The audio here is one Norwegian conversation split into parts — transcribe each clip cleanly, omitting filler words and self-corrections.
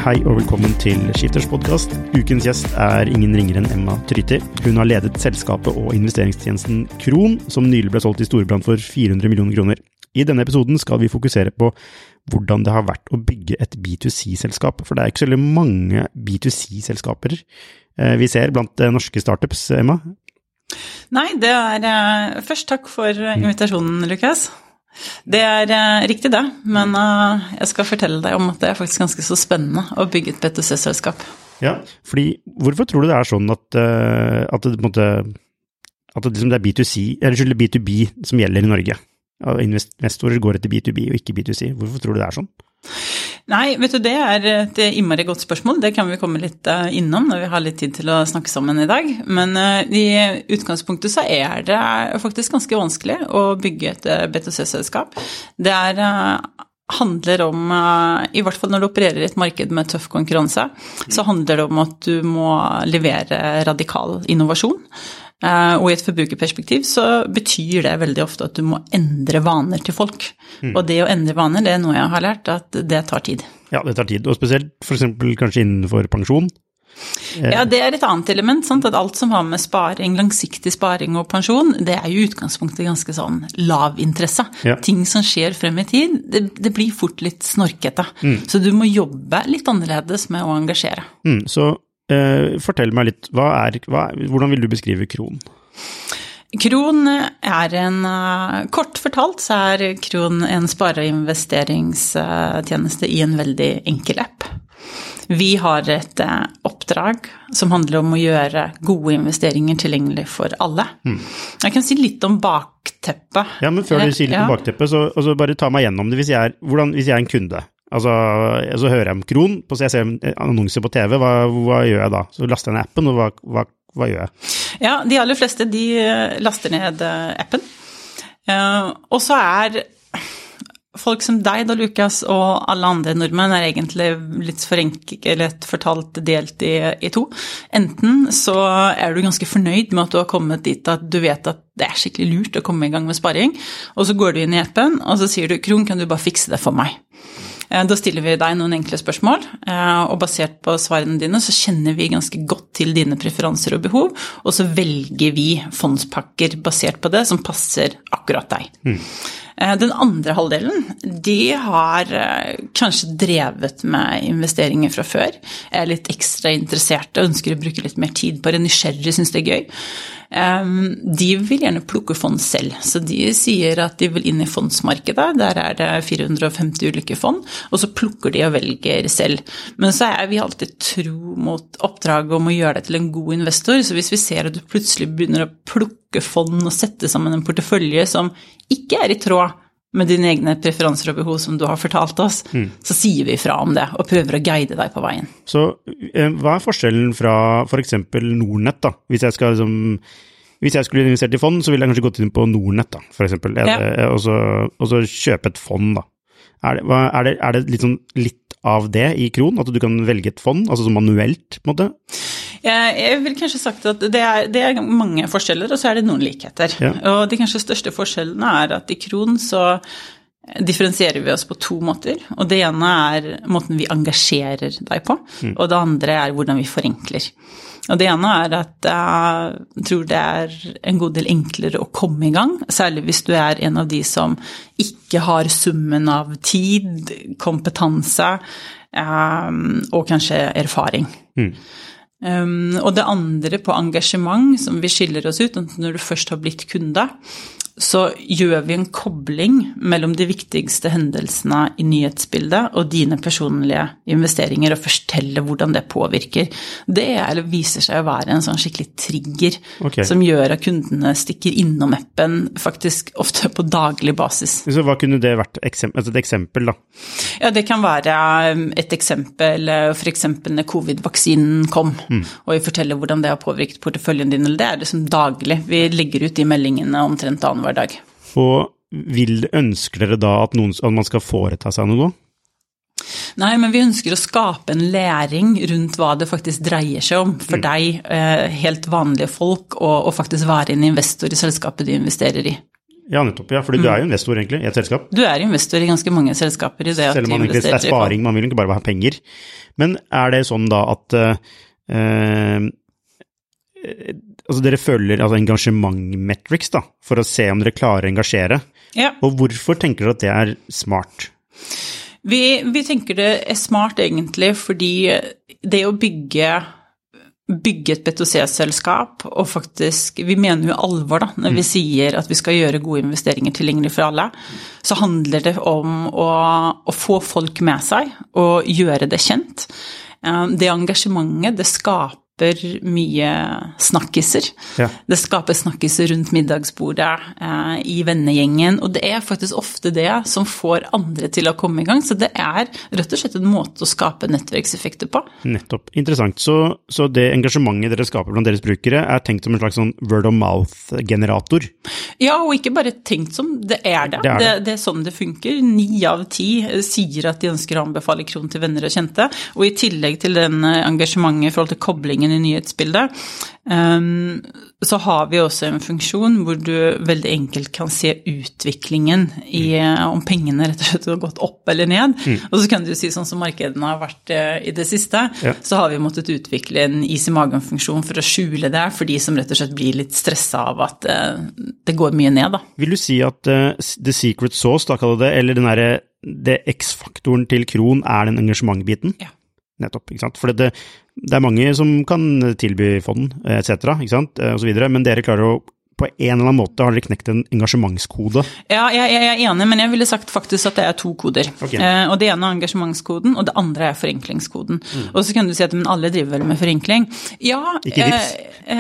Hei og velkommen til Skifters podcast. Ukens gjest ingen ringere enn Emma Tryti. Hun har ledet selskapet og investeringstjenesten Kron, som nylig ble solgt i Storebrand for 400 millioner kroner. I denne episoden skal vi fokusere på hvordan det har vært å bygge et B2C-selskap, for det ikke så veldig mange B2C-selskaper vi ser blant norske startups, Emma. Nei, det først takk for invitasjonen, Lukas. Det riktig det, men jeg skal fortelle deg om at det faktisk ganske så spennende å bygge et B2C-selskap. Ja, fordi hvorfor tror du det sånn at det liksom det B2C, eller B2B som gjelder i Norge? Investorer går etter B2B og ikke B2C. Hvorfor tror du det sånn? Nei, vet du, det et innmari godt spørsmål. Det kan vi komme litt innom når vi har litt tid til å snakke sammen i dag. Men i utgangspunktet så det faktisk ganske vanskelig å bygge et B2C-selskap. Det handler om, i hvert fall når du opererer i et marked med tøff konkurranse, så handler det om at du må levere radikal innovasjon. Og i et forbrukerperspektiv så betyr det veldig ofte at du må endre vaner til folk. Og det å endre vaner, det noe jeg har lært, at det tar tid. Ja, det tar tid, og spesielt for eksempel kanskje innenfor pensjon. Ja, det et annet element, sant? At alt som har med sparing, langsiktig sparing og pensjon, det jo i utgangspunktet ganske sånn lav interesse. Ja. Ting som skjer frem i tid, det blir fort litt snorkete. Så du må jobbe litt annerledes med å engasjere. Så fortell meg litt, hvordan vil du beskrive Kron? Kron kort fortalt så Kron en spare- og investeringstjeneste i en veldig enkel app. Vi har et oppdrag som handler om å gjøre gode investeringer tilgjengelig for alle. Jeg kan si litt om bakteppet. Ja, men før du sier litt om bakteppet, så bare ta meg gjennom det hvis jeg en kunde. Altså, så hører jeg om Kron, så jeg ser en annonse på TV, hva gjør jeg da? Så laster jeg ned appen, og hva gjør jeg? Ja, de aller fleste, de laster ned appen. Og så folk som deg da, Lukas, og alle andre nordmenn egentlig litt forenklet fortalt delt i to. Enten så du ganske fornøyd med at du har kommet dit at du vet at det skikkelig lurt å komme i gang med sparing, og så går du inn i appen, og så sier du, Kron, kan du bare fikse det for meg? Da stiller vi deg noen enkle spørsmål, og basert på svarene dine så kjenner vi ganske godt til dine preferanser og behov, og så velger vi fondspakker basert på det som passer akkurat deg. Den andre halvdelen, de har kanskje drevet med investeringer fra før, litt ekstra interesserte og ønsker å bruke litt mer tid på det, nysgjerrig, synes det gøy. De vil gjerne plukke fond selv, så de sier at de vil inn i fondsmarkedet, der det 450 ulike fond, og så plukker de og velger selv. Men så vi alltid tro mot oppdraget om å gjøre det til en god investor, så hvis vi ser at du plutselig begynner å plukke fond og sette sammen en portefølje som ikke i tråd med dine egne preferanser og behov som du har fortalt oss, så sier vi fra om det og prøver å guide deg på veien. Så hva forskjellen fra for eksempel Nordnet da? Hvis jeg skulle investert i fond, så ville jeg kanskje gått inn på Nordnet da, for eksempel, og så kjøpe et fond da. Det litt av det i Kron, at du kan velge et fond, altså som manuelt på en måte? Jeg vil kanskje sagt at det mange forskjeller, og så det noen likheter. Ja. Og de kanskje største forskjellene at i Kron så differensierer vi oss på to måter, og det ene måten vi engasjerer deg på, og det andre hvordan vi forenkler. Og det ene at jeg tror det en god del enklere å komme i gang, særlig hvis du en av de som ikke har summen av tid, kompetanse og kanskje erfaring. Og det andre på engasjement som vi skiller oss ut, når du først har blitt kunde, så gjør vi en kobling mellom de viktigste hendelsene i nyhetsbildet og dine personlige investeringer og forteller hvordan det påvirker. Det viser seg å være en sånn skikkelig trigger som gjør at kundene stikker innom appen faktisk ofte på daglig basis. Så hva kunne det vært et eksempel da? Ja, det kan være et eksempel, for eksempel når covid-vaksinen kom, og vi forteller hvordan det har påvirket porteføljen din, eller det som daglig. Vi legger ut de meldingene omtrent annenhver dag. Og ønsker dere da at man skal foreta seg noe? Nei, men vi ønsker å skape en læring rundt hva det faktisk dreier seg om for deg, helt vanlige folk, og faktisk være en investor i selskapet du investerer i. Ja, nettopp, ja, fordi du jo investor egentlig i et selskap. Du investor i ganske mange selskaper i det at selv om man egentlig det sparing, man vil ikke bare ha penger. Men det sånn da at altså dere følger engasjement-metrics da, for å se om dere klarer å engasjere? Ja. Og hvorfor tenker dere at det smart? Vi tenker det smart egentlig fordi det å bygge et B2C-selskap, og faktisk, vi mener jo alvor da, når vi sier at vi skal gjøre gode investeringer tilgjengelig for alle, så handler det om å få folk med seg, og gjøre det kjent. Det engasjementet, det skaper mye snakkiser. Ja. Det skaper snakkiser rundt middagsbordet, i vennegjengen, og det faktisk ofte det som får andre til å komme i gang, så det rett og slett en måte å skape nettverkseffekter på. Nettopp, interessant. Så det engasjementet dere skaper blant deres brukere tenkt som en slags sånn word of mouth-generator? Ja, og ikke bare tenkt som, det det. Det sånn det funker. 9 av 10 sier at de ønsker å anbefale Kron til venner og kjente, og i tillegg til den engasjementet i forhold til koblingen i nyhetsbildet, så har vi også en funksjon hvor du veldig enkelt kan se utviklingen om pengene rett og slett har gått opp eller ned. Og så kan du si sånn som markedene har vært i det siste, så har vi måttet utvikle en is i magen-funksjon for å skjule det, for de som rett og slett blir litt stresset av at det går mye ned da. Vil du si at the secret sauce, da kaller det, eller det X-faktoren til Kron den engasjementbiten? Ja. Nettopp, ikke sant? For det mange som kan tilby fond, et cetera, ikke sant, og så videre, men dere klarer å på en eller annen måte har dere knekt en engasjementskode. Ja, jeg enig, men jeg ville sagt faktisk at det 2 koder. Okay. Og det ene engasjementskoden, og det andre forenklingskoden. Og så kan du si at alle driver vel med forenkling. Ja. Ikke vips.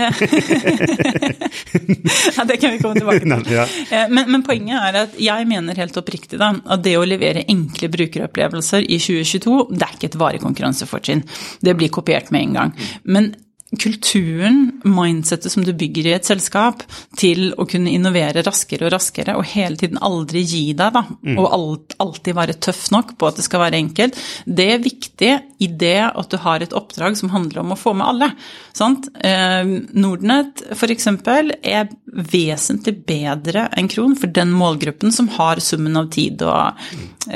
Ja, det kan vi komme tilbake til. Ja. Men poenget at jeg mener helt oppriktig da, at det å levere enkle brukeropplevelser i 2022, det ikke et varig konkurransefortrinn. Det blir kopiert med en gang. Men kulturen, mindsetet som du bygger i et selskap til å kunne innovere raskere og raskere, og hele tiden aldri gi deg da, og alltid være tøff nok på at det skal være enkelt, det viktig i det at du har et oppdrag som handler om å få med alle. Sant? Nordnet for eksempel vesentlig bedre enn Kron for den målgruppen som har summen av tid og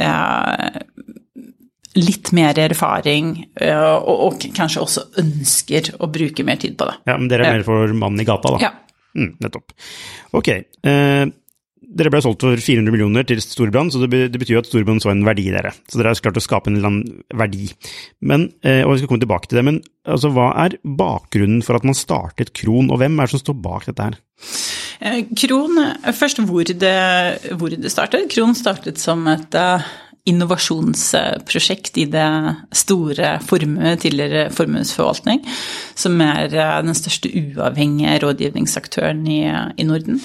litt mer erfaring, og kanskje også ønsker å bruke mer tid på det. Ja, men dere mer for mannen i gata da? Ja. Nettopp. Ok, dere ble solgt for 400 millioner til Storebrand, så det betyr jo at Storebrand så en verdi i dere. Så dere har klart å skape en eller annen verdi. Men, og vi skal komme tilbake til det, men altså, hva bakgrunnen for at man startet Kron, og hvem det som står bak dette her? Kron, først hvor det startet. Kron startet som et innovasjonsprosjekt i det store tidligere formuesforvaltning, som den største uavhengige rådgivningsaktøren i Norden.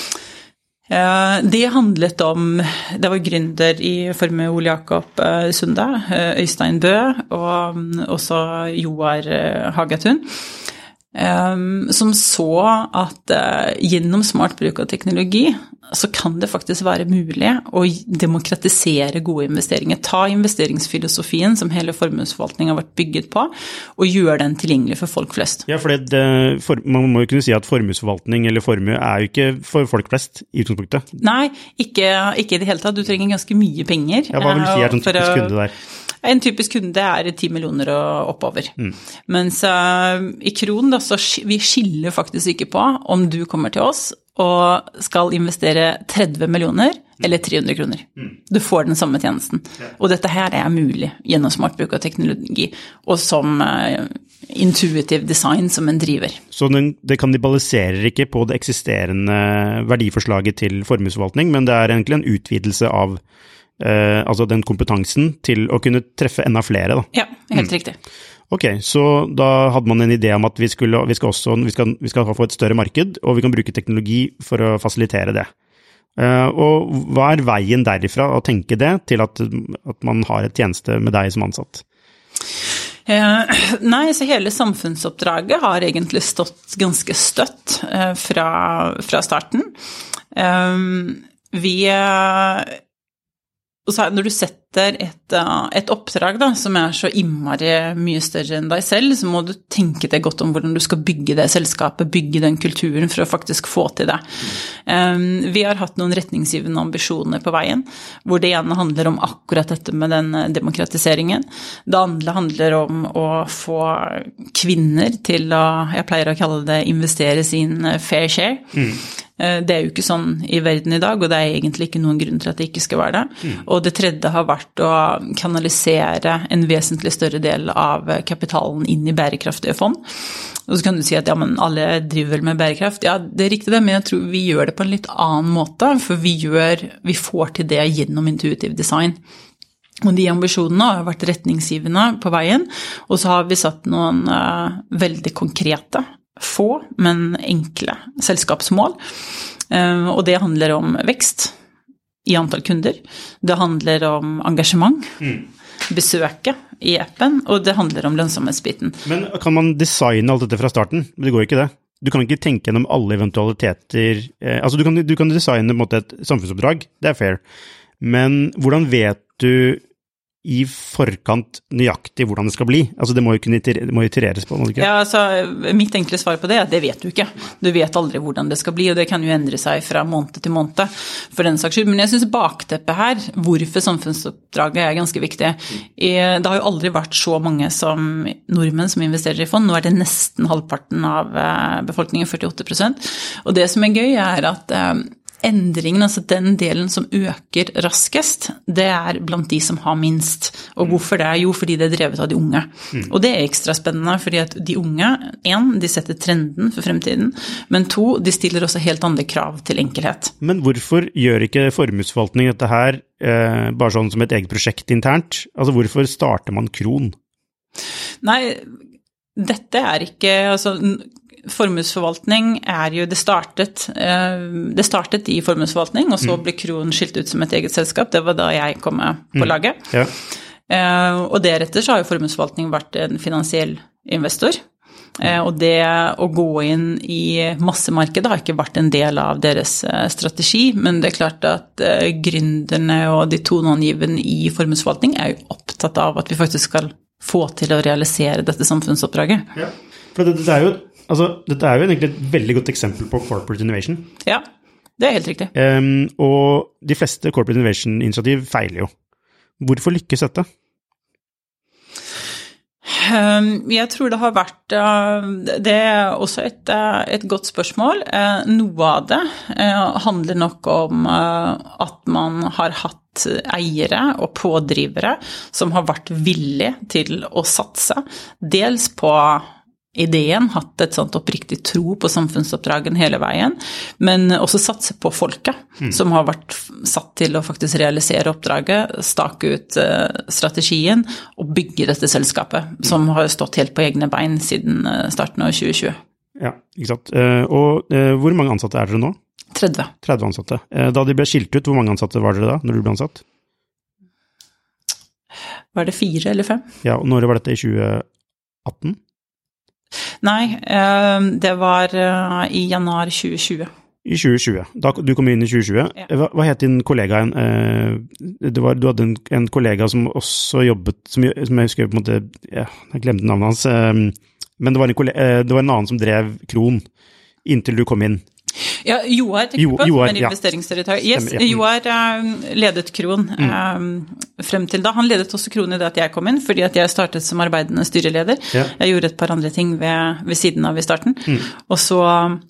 Det handlet om, det var gründer i Formue Ole Jakob Sunde, Øystein Bø og også Joar Hagatun, som så at gjennom smart bruk av teknologi så kan det faktisk være mulig å demokratisere gode investeringer, ta investeringsfilosofien som hele formuesforvaltningen har vært bygget på, og gjøre den tilgjengelig for folk flest. Ja, for man må jo kunne si at formuesforvaltning eller formue jo ikke for folk flest i utgangspunktet. Nei, ikke i det hele tatt. Du trenger ganske mye penger. Ja, hva vil du si sånn typisk kunde der? En typisk kunde 10 millioner og oppover. Mens i Kron da, så vi skiller faktisk ikke på om du kommer til oss og skal investere 30 millioner eller 300 kroner. Du får den samme tjenesten. Og dette her mulig gjennom smart bruk av teknologi, og som intuitive design som en driver. Så det kannibaliserer ikke på det eksisterende verdiforslaget til formuesforvaltning, men det egentlig en utvidelse av altså den kompetansen til å kunne treffe enda flere da. Ja, helt riktig. Ok, så da hadde man en idé om at vi skal få et større marked, og vi kan bruke teknologi for å fasilitere det. Og hva veien derifra å tenke det til at man har et tjeneste med deg som ansatt? Nei, så hele samfunnsoppdraget har egentlig stått ganske støtt fra starten. Vi Og så når du setter et oppdrag da, som så innmari mye større enn deg selv, så må du tenke deg godt om hvordan du skal bygge det selskapet, bygge den kulturen for å faktisk få til det. Vi har hatt noen retningsgivende ambisjoner på veien, hvor det ene handler om akkurat dette med den demokratiseringen. Det andre handler om å få kvinner til å, jeg pleier å kalle det, investere sin fair share. Det jo ikke sånn i verden i dag, og det egentlig ikke noen grunn til at det ikke skal være det. Og det tredje har vært å kanalisere en vesentlig større del av kapitalen inn i bærekraftige fond. Og så kan du si at ja, men alle driver vel med bærekraft. Ja, det riktig det, men jeg tror vi gjør det på en litt annen måte, for vi får til det gjennom intuitive design. Og de ambisjonene har vært retningsgivende på veien, og så har vi satt noen veldig konkrete, få, men enkle selskapsmål. Og det handler om vekst i antall kunder. Det handler om engasjement, besøket i appen, og det handler om lønnsomhetsbiten. Men kan man designe alt dette fra starten? Men det går ikke det. Du kan ikke tenke gjennom alle eventualiteter. Altså du kan designe på en måte et samfunnsoppdrag, det fair. Men hvordan vet du i forkant nøyaktig hvordan det skal bli? Altså det må jo kunne itereres på, må det ikke? Ja, altså mitt enkle svar på det det vet du ikke. Du vet aldri hvordan det skal bli, og det kan jo endre seg fra måned til måned for den saks skyld. Men jeg synes bakteppet her, hvorfor samfunnsoppdraget ganske viktig. Det har jo aldri vært så mange som nordmenn som investerer i fond. Nå det nesten halvparten av befolkningen, 48%. Og det som gøy at endringen, altså den delen som øker raskest, det blant de som har minst. Og hvorfor det? Jo, fordi det drevet av de unge. Og det ekstra spennende, fordi at de unge, de setter trenden for fremtiden, men to, de stiller også helt andre krav til enkelhet. Men hvorfor gjør ikke formuesforvaltning dette her bare sånn som et eget prosjekt internt? Altså hvorfor starter man Kron? Nei, dette ikke, altså formuesforvaltning jo, det startet i formuesforvaltning, og så ble Kron skilt ut som et eget selskap. Det var da jeg kom på laget. Ja. Og deretter så har jo formuesforvaltning vært en finansiell investor. Og det å gå inn i massemarkedet har ikke vært en del av deres strategi, men det klart at gründerne og de toneangivende i formuesforvaltning jo opptatt av at vi faktisk skal få til å realisere dette samfunnsoppdraget. Ja, for dette jo dette jo egentlig et veldig godt eksempel på corporate innovation. Ja, det helt riktig. Og de fleste corporate innovation-initiativ feiler jo. Hvorfor lykkes dette? Jeg tror det har vært, det også et godt spørsmål. Noe av det handler nok om at man har hatt eiere og pådrivere som har vært villige til å satse, dels på ideen, hatt et sånt oppriktig tro på samfunnsoppdragen hele veien, men også satse på folket, som har vært satt til å faktisk realisere oppdraget, stake ut strategien og bygge dette selskapet, som har stått helt på egne bein siden starten av 2020. Ja, ikke sant. Og hvor mange ansatte dere nå? 30. 30 ansatte. Da de ble skilt ut, hvor mange ansatte var dere da, når du ble ansatt? Var det 4 eller 5? Ja, og når var dette i 2018? Nei, det var i januar 2020. I 2020. Da du kom inn i 2020. Ja. Hva het din kollega igjen? Du hadde en kollega som også jobbet, som jeg husker på en måte, jeg glemte navnet hans, men det var en annen som drev Kron inntil du kom inn. Ja, Joar tenker på, som investeringsdirektør. Yes, Joar ledet Kron frem til da. Han ledet også Kron i det at jeg kom inn, fordi at jeg startet som arbeidende styreleder. Ja. Jeg gjorde et par andre ting ved siden av i starten. Og så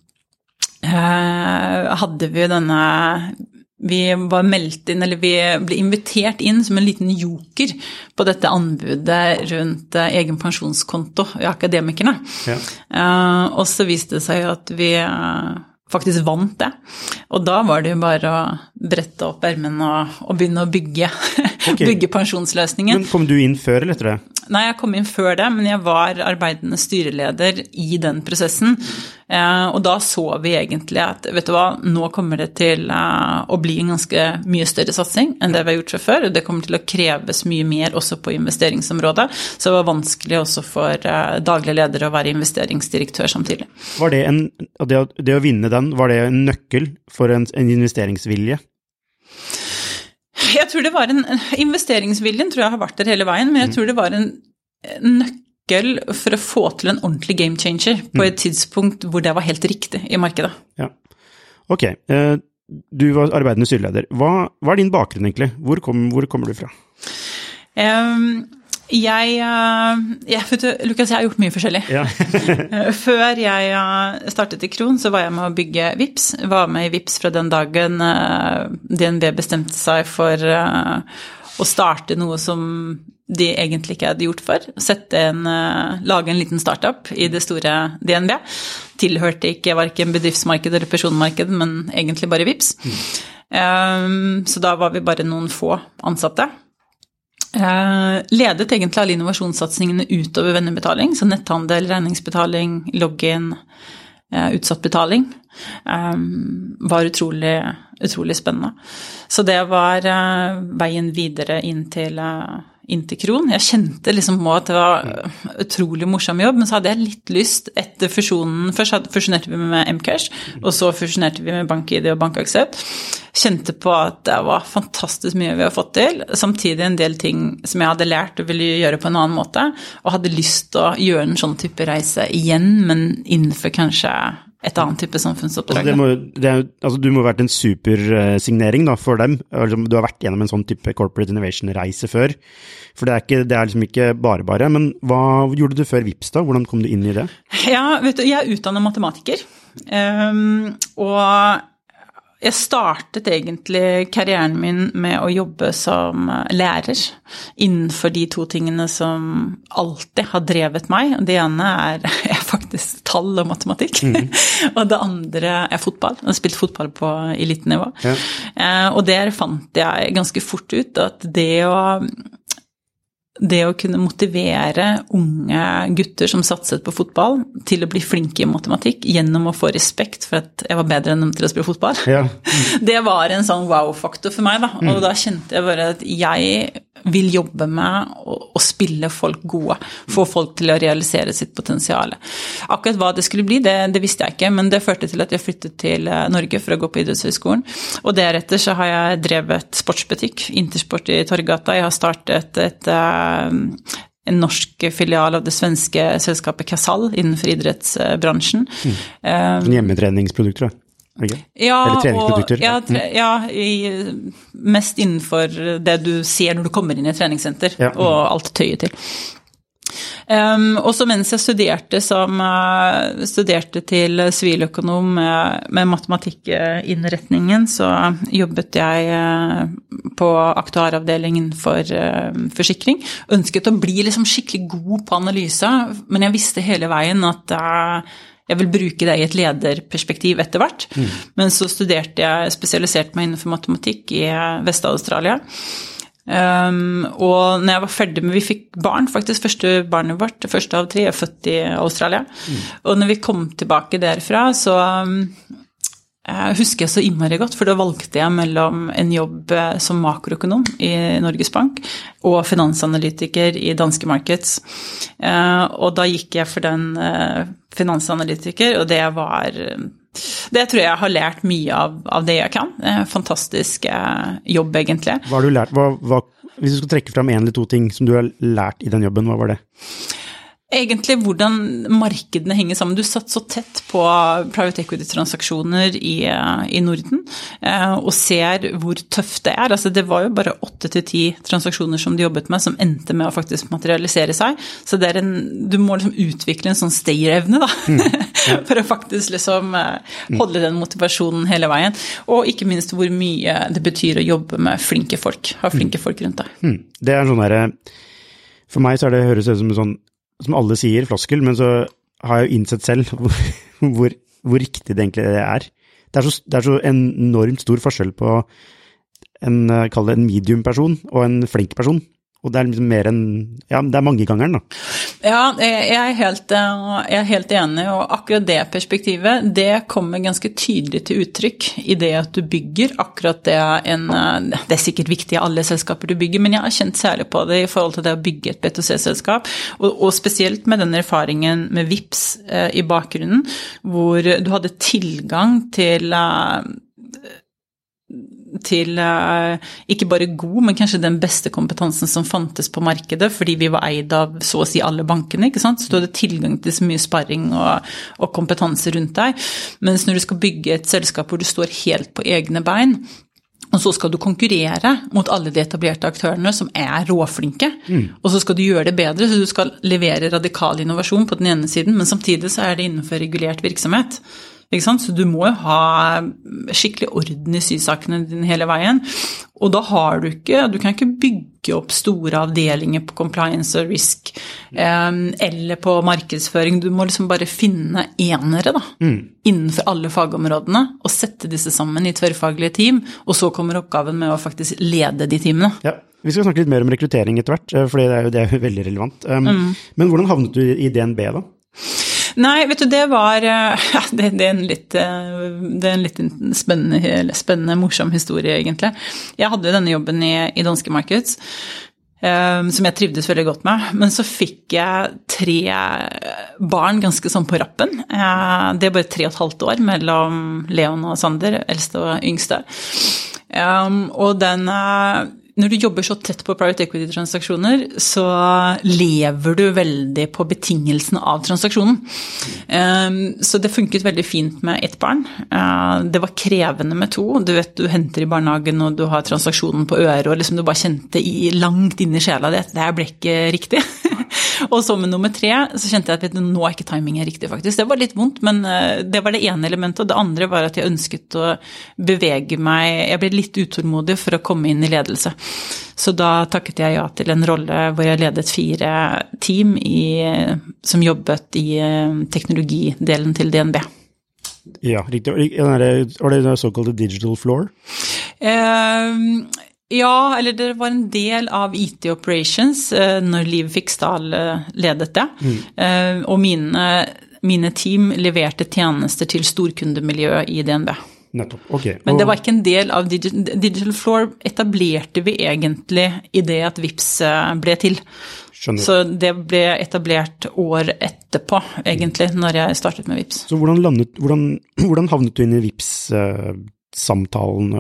hadde vi vi var meldt inn, eller vi ble invitert inn som en liten joker på dette anbudet rundt egen pensjonskonto i akademikerne. Ja. Og så viste det seg at vi faktisk vant det. Og da var det jo bare å brette opp ermen og begynne å bygge pensjonsløsningen. Men kom du inn før eller etter det? Nei, jeg kom inn før det, men jeg var arbeidende styreleder i den prosessen. Og da så vi egentlig at, vet du hva, nå kommer det til å bli en ganske mye større satsing enn det vi har gjort før, og det kommer til å kreves mye mer også på investeringsområdet, så det var vanskelig også for daglig leder å være investeringsdirektør samtidig. Var det det å vinne den, var det en nøkkel for en investeringsvilje? Jeg tror det var investeringsviljen tror jeg har vært der hele veien, men jeg tror det var en nøkkel for å få til en ordentlig game changer på et tidspunkt hvor det var helt riktig i markedet. Ja. Ok, du var arbeidende styreleder. Hva er din bakgrunn egentlig? Hvor kommer du fra? Lukas, jeg har gjort mye forskjellig. Ja. Før jeg startet i Kron, så var jeg med å bygge Vipps. Var med i Vipps fra den dagen DNB bestemte seg for å starte noe som de egentlig ikke hadde gjort før. Lage en liten startup i det store DNB. Tilhørte ikke hverken bedriftsmarked eller personmarked, men egentlig bare Vipps. Så da var vi bare noen få ansatte. Ledet egentlig alle innovasjonssatsingene utover vennebetaling, så netthandel, regningsbetaling, login, utsatt betaling, var utrolig spennende. Så det var veien videre inn til Kron. Jeg kjente liksom at det var utrolig morsom jobb, men så hadde jeg litt lyst etter fusjonen. Først fusjonerte vi med Mcash, og så fusjonerte vi med BankID og BankAksept. Kjente på at det var fantastisk mye vi har fått til, samtidig en del ting som jeg hadde lært og ville gjøre på en annen måte, og hadde lyst til å gjøre en sånn type reise igjen, men innenfor kanskje et annet type samfunnsoppdrag. Du må ha vært en supersignering da, for dem. Du har vært gjennom en sånn type corporate innovation-reise før, for det er liksom ikke bare, men hva gjorde du før Vipps da? Hvordan kom du inn i det? Ja, vet du, jeg er utdannet matematiker, og jeg startet egentlig karrieren min med å jobbe som lærer innenfor de to tingene som alltid har drevet meg. Det ene er faktisk tall og matematikk, og det andre er fotball. Jeg har spilt fotball på elitenivå. Ja. Og der fant jeg ganske fort ut at det å kunne motivere unge gutter som satset på fotball til å bli flinke i matematikk gjennom å få respekt for at jeg var bedre enn dem til å spille fotball. Ja. Det var en sånn wow-faktor for meg da, og da kjente jeg bare at jeg vil jobbe med å spille folk gode, få folk til å realisere sitt potensial. Akkurat hva det skulle bli, det visste jeg ikke, men det førte til at jeg flyttet til Norge for å gå på idrettshøyskolen, og deretter så har jeg drevet sportsbutikk, Intersport i Torggata. Jeg har startet en norsk filial av det svenske selskapet Casall innenfor idrettsbransjen. Hjemmetreningsprodukter da? Okay. Ja, eller treningsprodukter. Mest innenfor det du ser når du kommer inn i et treningssenter, og alt tøyet til. Og så mens jeg studerte til siviløkonom med matematikkinnretningen, så jobbet jeg på aktuaravdelingen for forsikring. Ønsket å bli liksom skikkelig god på analyse, men jeg visste hele veien at jeg vil bruke det i et lederperspektiv etter hvert. Men så spesialiserte meg innenfor matematikk i Vest-Australia. Og når jeg var ferdig med, vi fikk barn, faktisk første barnet vårt, første av 3 er født i Australia. Og når vi kom tilbake derfra, så husker jeg så innmari godt, for da valgte jeg mellom en jobb som makroøkonom i Norges Bank og finansanalytiker i Danske Markets. Og da gikk jeg for den finansanalytiker, og det tror jeg har lært mye av det jeg kan. Fantastisk jobb egentlig. Hva har du lært? Hvis du skal trekke frem 1 eller 2 ting som du har lært i den jobben, hva var det? Egentlig hvordan markedene henger sammen. Du satt så tett på private equity-transaksjoner i Norden, og ser hvor tøft det er. Altså, det var jo bare 8-10 transaksjoner som de jobbet med, som endte med å faktisk materialisere seg. Så du må liksom utvikle en sånn stayerevne da, for å faktisk liksom holde den motivasjonen hele veien. Og ikke minst hvor mye det betyr å jobbe med flinke folk, ha flinke folk rundt deg. Det er sånn der, for meg så høres det ut som en sånn, som alle sier, floskel, men så har jeg jo innsett selv hvor riktig det egentlig er. Det er så enormt stor forskjell på kall det en medium-person og en flink person. Og det er liksom mer enn, det er mange ganger da. Ja, jeg er helt enig, og akkurat det perspektivet, det kommer ganske tydelig til uttrykk i det at du bygger akkurat det det er sikkert viktig i alle selskaper du bygger, men jeg har kjent særlig på det i forhold til det å bygge et B2C-selskap, og spesielt med den erfaringen med Vipps i bakgrunnen, hvor du hadde tilgang til ikke bare god, men kanskje den beste kompetansen som fantes på markedet, fordi vi var eid av så å si alle bankene, ikke sant? Så du hadde tilgang til så mye sparring og kompetanse rundt deg. Mens når du skal bygge et selskap hvor du står helt på egne bein, og så skal du konkurrere mot alle de etablerte aktørene som råflinke, og så skal du gjøre det bedre, så du skal levere radikal innovasjon på den ene siden, men samtidig så det innenfor regulert virksomhet. Ikke sant? Så du må jo ha skikkelig orden i sysakene dine hele veien, og da du kan ikke bygge opp store avdelinger på compliance og risk, eller på markedsføring, du må liksom bare finne enere da, innenfor alle fagområdene, og sette disse sammen i tverrfaglige team, og så kommer oppgaven med å faktisk lede de teamene. Ja, vi skal snakke litt mer om rekruttering etter hvert, for det jo veldig relevant. Men hvordan havnet du i DNB da? Nei, vet du, det en litt spennende, morsom historie egentlig. Jeg hadde denne jobben i Danske Markets, som jeg trivdes veldig godt med, men så fikk jeg 3 barn ganske sånn på rappen. Det bare 3,5 år mellom Leon og Sander, eldste og yngste. Og når du jobber så tett på private equity-transaksjoner, så lever du veldig på betingelsene av transaksjonen. Så det funket veldig fint med 1 barn. Det var krevende med 2. Du vet, du henter i barnehagen, og du har transaksjonen på øret, og liksom du bare kjente langt inn i sjela det her ble ikke riktig. Og så med nummer 3, så kjente jeg at nå ikke timingen riktig faktisk. Det var litt vondt, men det var det ene elementet, og det andre var at jeg ønsket å bevege meg. Jeg ble litt utålmodig for å komme inn i ledelse. Så da takket jeg ja til en rolle hvor jeg ledet 4 team som jobbet i teknologidelen til DNB. Ja, riktig. Var det såkalte digital floor? Ja, eller det var en del av IT Operations når Liv Fiksdal ledet det. Og mine team leverte tjenester til storkundemiljøet i DNB. Nettopp, ok. Men det var ikke en del av Digital Floor, etablerte vi egentlig i det at Vipps ble til. Skjønner. Så det ble etablert år etterpå, egentlig, når jeg startet med Vipps. Så hvordan havnet du inn i Vipps-samtalen?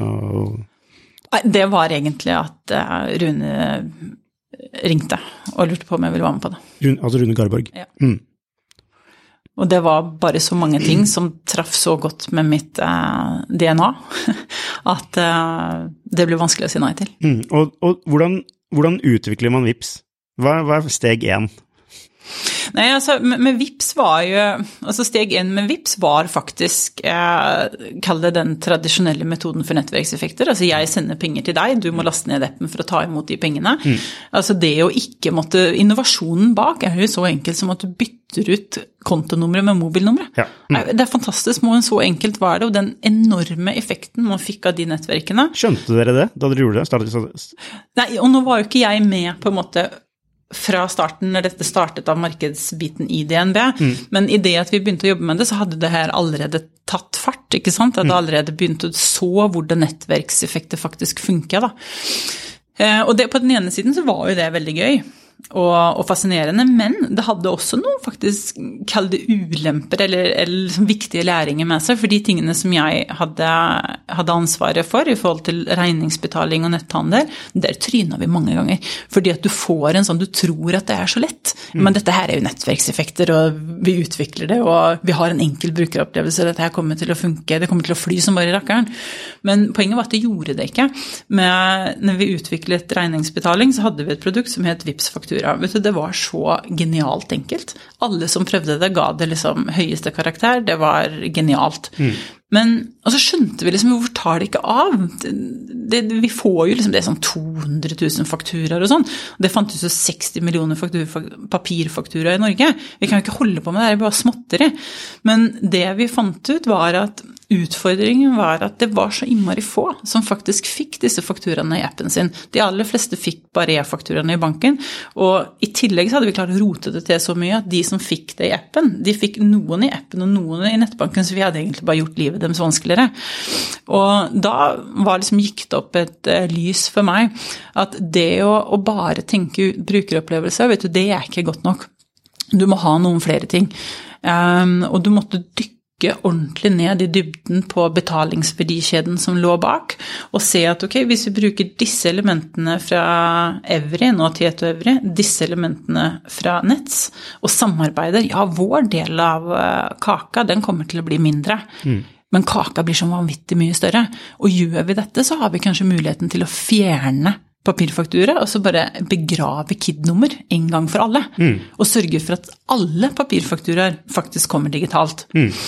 Det var egentlig at Rune ringte og lurte på om jeg ville være med på det. Altså Rune Garborg? Ja. Og det var bare så mange ting som traff så godt med mitt DNA, at det ble vanskelig å si nei til. Og hvordan utvikler man Vipps? Hva steg 1? Nei, altså, med Vipps var jo, altså steg 1 med Vipps var faktisk, kall det den tradisjonelle metoden for nettverkseffekter. Altså jeg sender penger til deg, du må laste ned appen for å ta imot de pengene. Altså det å ikke måtte, innovasjonen bak jo så enkelt som at du bytter ut kontonumre med mobilnumre. Ja. Det fantastisk, men så enkelt var det, og den enorme effekten man fikk av de nettverkene. Skjønte dere det da dere gjorde det? Nei, og nå var jo ikke jeg med på en måte fra starten, når dette startet av markedsbiten i DNB, men i det at vi begynte å jobbe med det, så hadde det her allerede tatt fart, ikke sant? At det allerede begynte å så hvordan nettverkseffekter faktisk funker, da. Og det, på den ene siden så var jo det veldig gøy og fascinerende, men det hadde også noen faktisk, kall det ulemper eller liksom viktige læringer med seg, for de tingene som jeg hadde ansvaret for i forhold til regningsbetaling og netthandel, der trynet vi mange ganger, fordi at du får en sånn, du tror at det så lett, men dette her jo nettverkseffekter, og vi utvikler det, og vi har en enkel brukeropplevelse, dette her kommer til å funke, det kommer til å fly som bare rakkeren, men poenget var at det gjorde det ikke. Når vi utviklet regningsbetaling, så hadde vi et produkt som het Vipps-faktura. Vet du, det var så genialt enkelt. Alle som prøvde det ga det liksom høyeste karakter, det var genialt. Men, og så skjønte vi liksom, hvorfor tar det ikke av? Vi får jo liksom, det sånn 200 000 fakturaer og sånn. Det fantes jo 60 millioner papirfakturer i Norge. Vi kan jo ikke holde på med det, det bare småtteri. Men det vi fant ut var at utfordringen var at det var så innmari få som faktisk fikk disse fakturaene i appen sin. De aller fleste fikk bare e-fakturaene i banken, og i tillegg så hadde vi klart å rote det til så mye at de som fikk det i appen, de fikk noen i appen og noen i nettbanken, så vi hadde egentlig bare gjort livet deres vanskeligere. Og da gikk det opp et lys for meg at det å bare tenke brukeropplevelse, vet du, det ikke godt nok. Du må ha noen flere ting. Og du måtte dykke dykke ordentlig ned i dybden på betalingsverdikjeden som lå bak, og se at ok, hvis vi bruker disse elementene fra Evry, nå Tieto Evry, disse elementene fra Nets, og samarbeider, ja, vår del av kaka, den kommer til å bli mindre. Men kaka blir så vanvittig mye større, og gjør vi dette, så har vi kanskje muligheten til å fjerne papirfaktura, og så bare begrave KID-nummer en gang for alle, og sørge for at alle papirfakturaer faktisk kommer digitalt.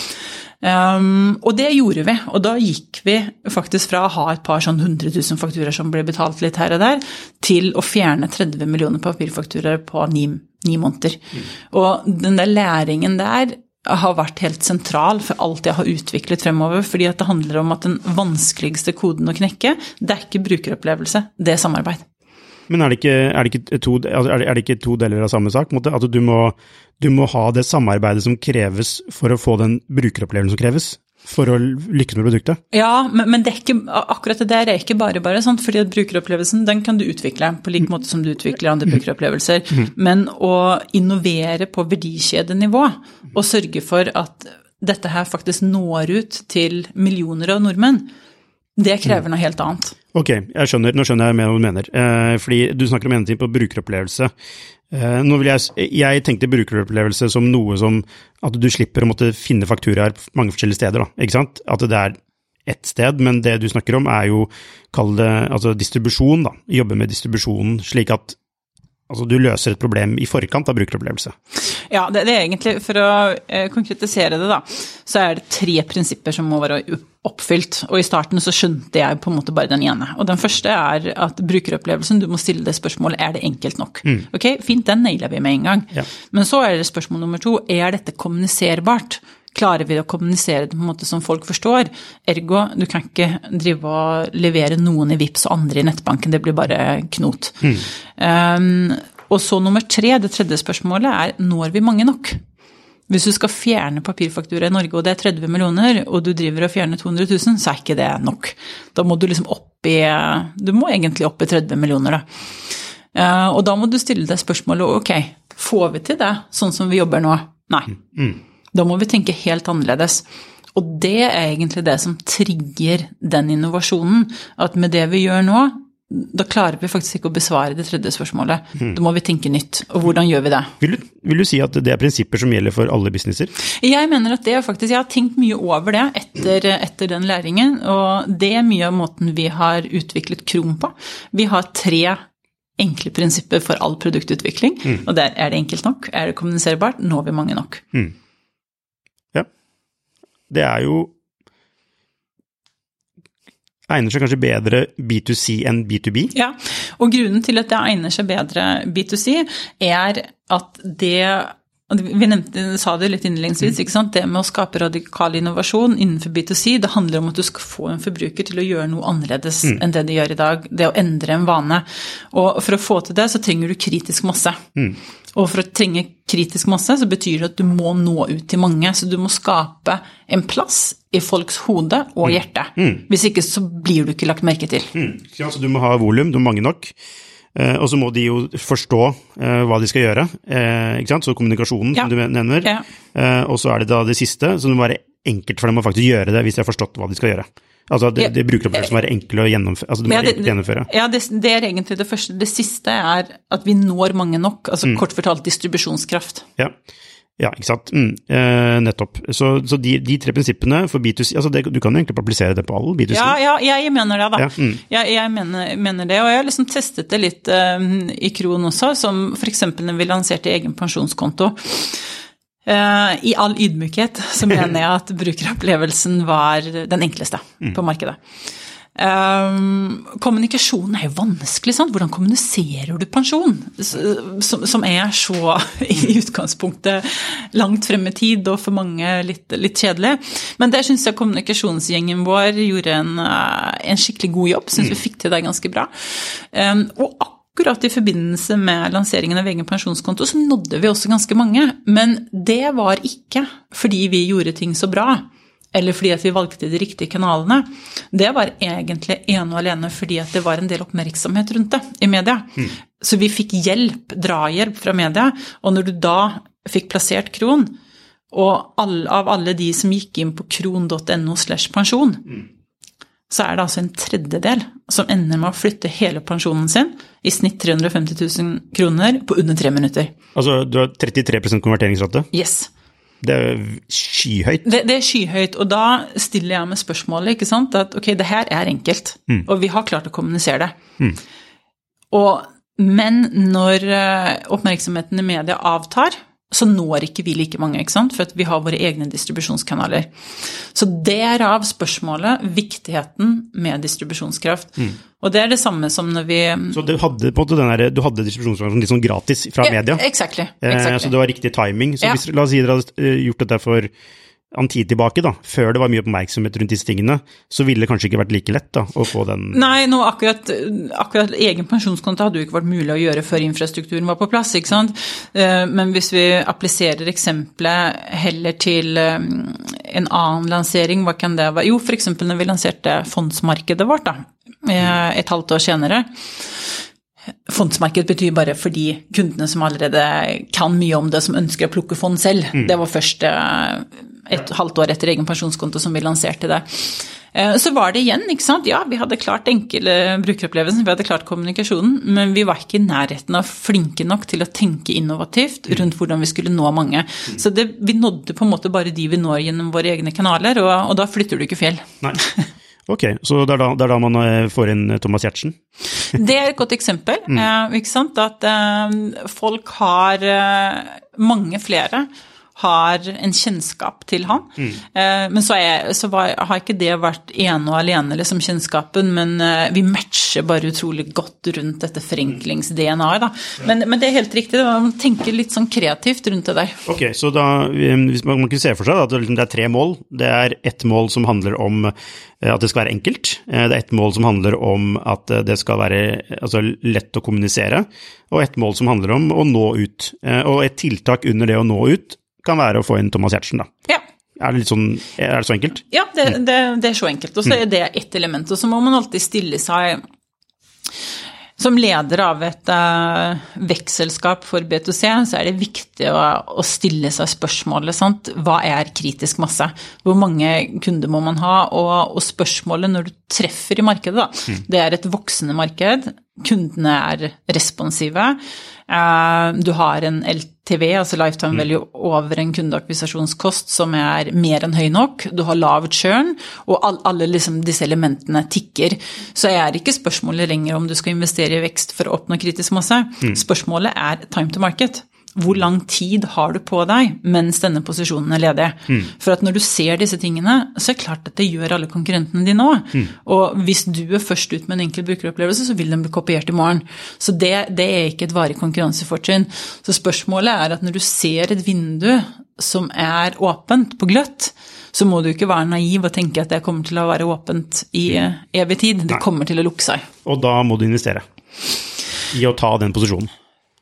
Og det gjorde vi, og da gikk vi faktisk fra å ha et par sånn 100 000 fakturaer som ble betalt litt her og der, til å fjerne 30 millioner papirfakturaer på 9 måneder. Og den der læringen der har vært helt sentral for alt jeg har utviklet fremover, fordi at det handler om at den vanskeligste koden å knekke, det ikke brukeropplevelse, det samarbeid. Men er det ikke to deler av samme sak? At du må ha det samarbeidet som kreves for å få den brukeropplevelsen som kreves, for å lykkes med produktet? Ja, men det ikke, akkurat det der ikke bare sant? Fordi at brukeropplevelsen, den kan du utvikle på like måte som du utvikler andre brukeropplevelser, men å innovere på verdikjedenivå, og sørge for at dette her faktisk når ut til millioner av nordmenn, det krever noe helt annet. Ok, nå skjønner jeg mer hva du mener, fordi du snakker om en ting på brukeropplevelse. Nå vil jeg tenkte brukeropplevelse som noe som at du slipper å måtte finne fakturaer mange forskjellige steder, da, ikke sant? At det ett sted, men det du snakker om jo, kall det, altså distribusjon da, jobbe med distribusjonen slik at du løser et problem i forkant av brukeropplevelse. Ja, det egentlig, for å konkretisere det da, så det 3 prinsipper som må være oppfylt, og i starten så skjønte jeg på en måte bare den ene. Og den første at brukeropplevelsen, du må stille det spørsmålet, det enkelt nok? Ok, fint, den nailer vi med en gang. Ja. Men så det spørsmål nummer 2, dette kommuniserbart? Klarer vi å kommunisere det på en måte som folk forstår? Ergo, du kan ikke drive og levere noen i Vipps og andre i nettbanken, det blir bare knot. Og så nummer 3, det tredje spørsmålet når vi mange nok? Hvis du skal fjerne papirfaktura i Norge, og det 30 millioner, og du driver og fjerner 200 000, så ikke det nok. Da må du liksom du må egentlig opp i 30 millioner da. Og da må du stille deg spørsmålet, ok, får vi til det sånn som vi jobber nå? Nei. Da må vi tenke helt annerledes. Og det egentlig det som trigger den innovasjonen, at med det vi gjør nå, da klarer vi faktisk ikke å besvare det tredje spørsmålet. Da må vi tenke nytt, og hvordan gjør vi det? Vil du si at det prinsipper som gjelder for alle businesser? Jeg mener at det faktisk, jeg har tenkt mye over det etter den læringen, og det mye av måten vi har utviklet Kron på. Vi har 3 enkle prinsipper for all produktutvikling, og der det enkelt nok, det kommuniserbart, når vi mange nok. Ja, det jo egner seg kanskje bedre B2C enn B2B? Ja, og grunnen til at det egner seg bedre B2C at vi sa det litt innledningsvis, ikke sant? Det med å skape radikal innovasjon innenfor B2C, det handler om at du skal få en forbruker til å gjøre noe annerledes enn det de gjør i dag, det å endre en vane. Og for å få til det, så trenger du kritisk masse. Og for å trenge kritisk masse, så betyr det at du må nå ut til mange, så du må skape en plass i folks hode og hjerte. Hvis ikke, så blir du ikke lagt merke til. Ja, så du må ha volum, du må mange nok. Og så må de jo forstå hva de skal gjøre, ikke sant? Så kommunikasjonen, som du nevner. Ja. Og så det da det siste, så det må være enkelt for dem å faktisk gjøre det, hvis de har forstått hva de skal gjøre. Altså det brukeropplevelsen må være enkelt å gjennomføre. Altså det må gjennomføre. Ja, det egentlig det første. Det siste at vi når mange nok, altså kort fortalt distribusjonskraft. Ja, ikke sant? Nettopp. Så de 3 prinsippene for B2C, altså du kan jo egentlig applisere det på all B2C. Ja, jeg mener det da. Jeg mener det, og jeg har liksom testet det litt i Kron også, som for eksempel når vi lanserte egen pensjonskonto. I all ydmykhet så mener jeg at brukeropplevelsen var den enkleste på markedet. Kommunikasjon jo vanskelig, sant? Hvordan kommuniserer du pensjon? Som så i utgangspunktet langt frem i tid, og for mange litt kjedelig. Men der synes jeg kommunikasjonsgjengen vår gjorde en skikkelig god jobb, synes vi fikk til det ganske bra. Og akkurat i forbindelse med lanseringen av egen pensjonskonto så nådde vi også ganske mange, men det var ikke fordi vi gjorde ting så bra, eller fordi at vi valgte de riktige kanalene. Det var egentlig ene og alene fordi at det var en del oppmerksomhet rundt det i media. Så vi fikk drahjelp fra media, og når du da fikk plassert Kron, Og av alle de som gikk inn på kron.no/pensjon, så det altså en tredjedel som ender med å flytte hele pensjonen sin, i snitt 350 000 kroner, på under 3 minutter. Altså, du har 33% konverteringsrate? Yes. Det skyhøyt. Det skyhøyt, og da stiller jeg med spørsmålet, ikke sant, at ok, det her enkelt, og vi har klart å kommunisere det. Men når oppmerksomheten i media avtar, så når ikke vi like mange, ikke sant? For at vi har våre egne distribusjonskanaler. Så derav spørsmålet, viktigheten med distribusjonskraft. Og det det samme som når vi... Så du hadde på en måte du hadde distribusjonskraften litt sånn gratis fra media? Exactly. Så det var riktig timing. Så hvis, la oss si dere hadde gjort dette for en tid tilbake da, før det var mye oppmerksomhet rundt disse tingene, så ville det kanskje ikke vært like lett da, å få den... Nei, nå akkurat egen pensjonskonto hadde jo ikke vært mulig å gjøre før infrastrukturen var på plass, ikke sant? Men hvis vi appliserer eksemplet heller til en annen lansering, hva kan det være? Jo, for eksempel når vi lanserte fondsmarkedet vårt da, et halvt år senere. Fondsmarked betyr bare for de kundene som allerede kan mye om det, som ønsker å plukke fond selv. Det var først et halvt år etter egen pensjonskonto som vi lanserte det. Så var det igjen, ikke sant? Ja, vi hadde klart enkle brukeropplevelsen, vi hadde klart kommunikasjonen, men vi var ikke i nærheten av flinke nok til å tenke innovativt rundt hvordan vi skulle nå mange. Så vi nådde på en måte bare de vi når gjennom våre egne kanaler, og da flytter du ikke fjell. Nei. Ok, så det er da man får inn Thomas Giertsen? Det et godt eksempel, ikke sant? At folk har, mange flere har en kjennskap til han. Men så har ikke det vært ene og alene liksom kjennskapen, men vi matcher bare utrolig godt rundt dette forenklings-DNA-et da. Men det helt riktig, man tenker litt sånn kreativt rundt det der. Ok, så da, hvis man kan se for seg at det 3 mål, det ett mål som handler om at det skal være enkelt, det ett mål som handler om at det skal være lett å kommunisere, og ett mål som handler om å nå ut, og et tiltak under det å nå ut kan være å få inn Thomas Giertsen da. Ja. Det så enkelt? Ja, det så enkelt, og så det ett element, og så må man alltid stille seg som leder av et vekstselskap for B2C, så det viktig å stille seg spørsmålet, sant? Hva kritisk masse? Hvor mange kunder må man ha? Og spørsmålet når du treffer i markedet da, det et voksende marked, kundene responsive, du har en LTV, altså lifetime value, over en kundeakvisasjonskost som mer enn høy nok, du har lav churn, og alle liksom disse elementene tikker. Så det ikke spørsmålet lenger om du skal investere i vekst for å oppnå kritisk masse. Spørsmålet time to market. Hvor lang tid har du på deg mens denne posisjonen ledig? For at når du ser disse tingene, så det klart at det gjør alle konkurrentene dine også. Og hvis du først ut med en enkel brukeropplevelse, så vil den bli kopiert i morgen. Så det ikke et varig konkurransefortrinn. Så spørsmålet at når du ser et vindu som åpent på gløtt, så må du ikke være naiv og tenke at det kommer til å være åpent i evig tid. Det kommer til å lukke seg. Og da må du investere i å ta den posisjonen.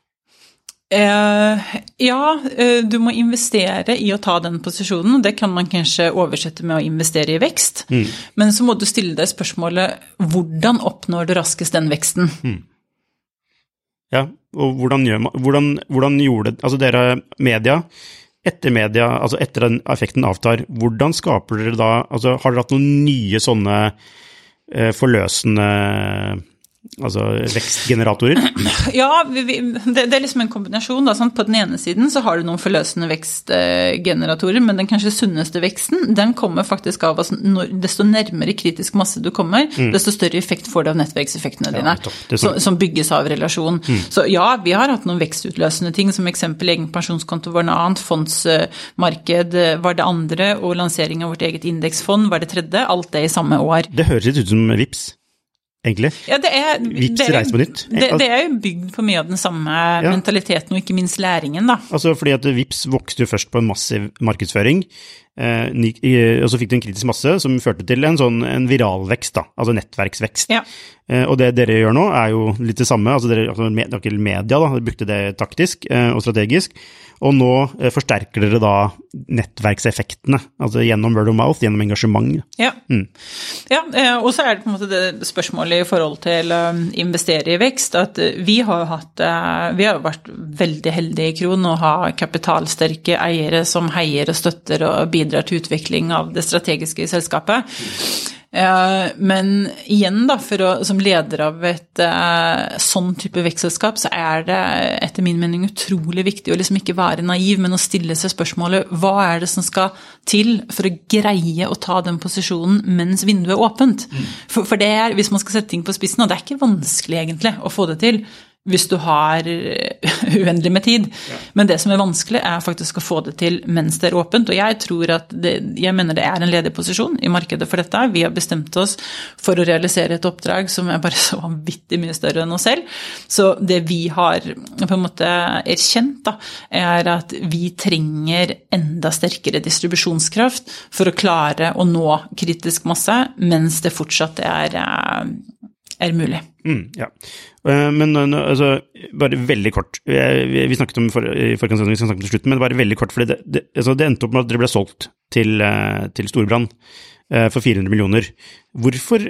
Du må investere i å ta den posisjonen, og det kan man kanskje oversette med å investere i vekst. Men så må du stille deg spørsmålet, hvordan oppnår du raskest den veksten? Ja, og hvordan gjorde det, altså dere media, altså etter den effekten avtar, hvordan skaper dere da, altså har dere hatt noen nye sånne forløsende vekstgeneratorer? Ja, det liksom en kombinasjon da, sant? På den ene siden så har du noen forløsende vekstgeneratorer, men den kanskje sunneste veksten, den kommer faktisk av desto nærmere kritisk masse du kommer, desto større effekt får du av nettverkseffektene dine, som bygges av relasjon. Så ja, vi har hatt noen vekstutløsende ting, som eksempel egen pensjonskonto var noe annet, fondsmarked var det andre, og lansering av vårt eget indeksfond var det tredje, alt det i samme år. Det høres litt ut som Vipps. Egentlig? Ja, Vipps reis på nytt. Det jo bygd på mye av den samme mentaliteten, og ikke minst læringen da. Altså fordi at Vipps vokste jo først på en massiv markedsføring, og så fikk det en kritisk masse som førte til en viralvekst da, altså nettverksvekst. Ja. Og det dere gjør nå jo litt det samme, altså dere media da, brukte det taktisk og strategisk, og nå forsterker dere da nettverkseffektene, altså gjennom word of mouth, gjennom engasjement. Ja, og så det på en måte det spørsmålet i forhold til investere i vekst, at vi har vært veldig heldige i Kron og har kapitalsterke eiere som heier og støtter og bidrar til utvikling av det strategiske i selskapet. Men igjen da, som leder av et sånn type vekstselskap, så det etter min mening utrolig viktig å liksom ikke være naiv, men å stille seg spørsmålet, hva det som skal til for å greie å ta den posisjonen mens vinduet åpent? For det hvis man skal sette ting på spissen, og det ikke vanskelig egentlig å få det til, hvis du har uendelig med tid. Ja. Men det som vanskelig faktisk å få det til mens det åpent, og jeg mener det en ledig posisjon i markedet for dette. Vi har bestemt oss for å realisere et oppdrag som bare så vanvittig mye større enn oss selv. Så det vi har på en måte erkjent da, at vi trenger enda sterkere distribusjonskraft for å klare å nå kritisk masse, mens det fortsatt mulig. Ja. Men altså, bare veldig kort, vi snakket om i forkant, vi skal snakke om til slutten, men bare veldig kort, for det endte opp med at dere ble solgt til Storebrand for 400 millioner. Hvorfor,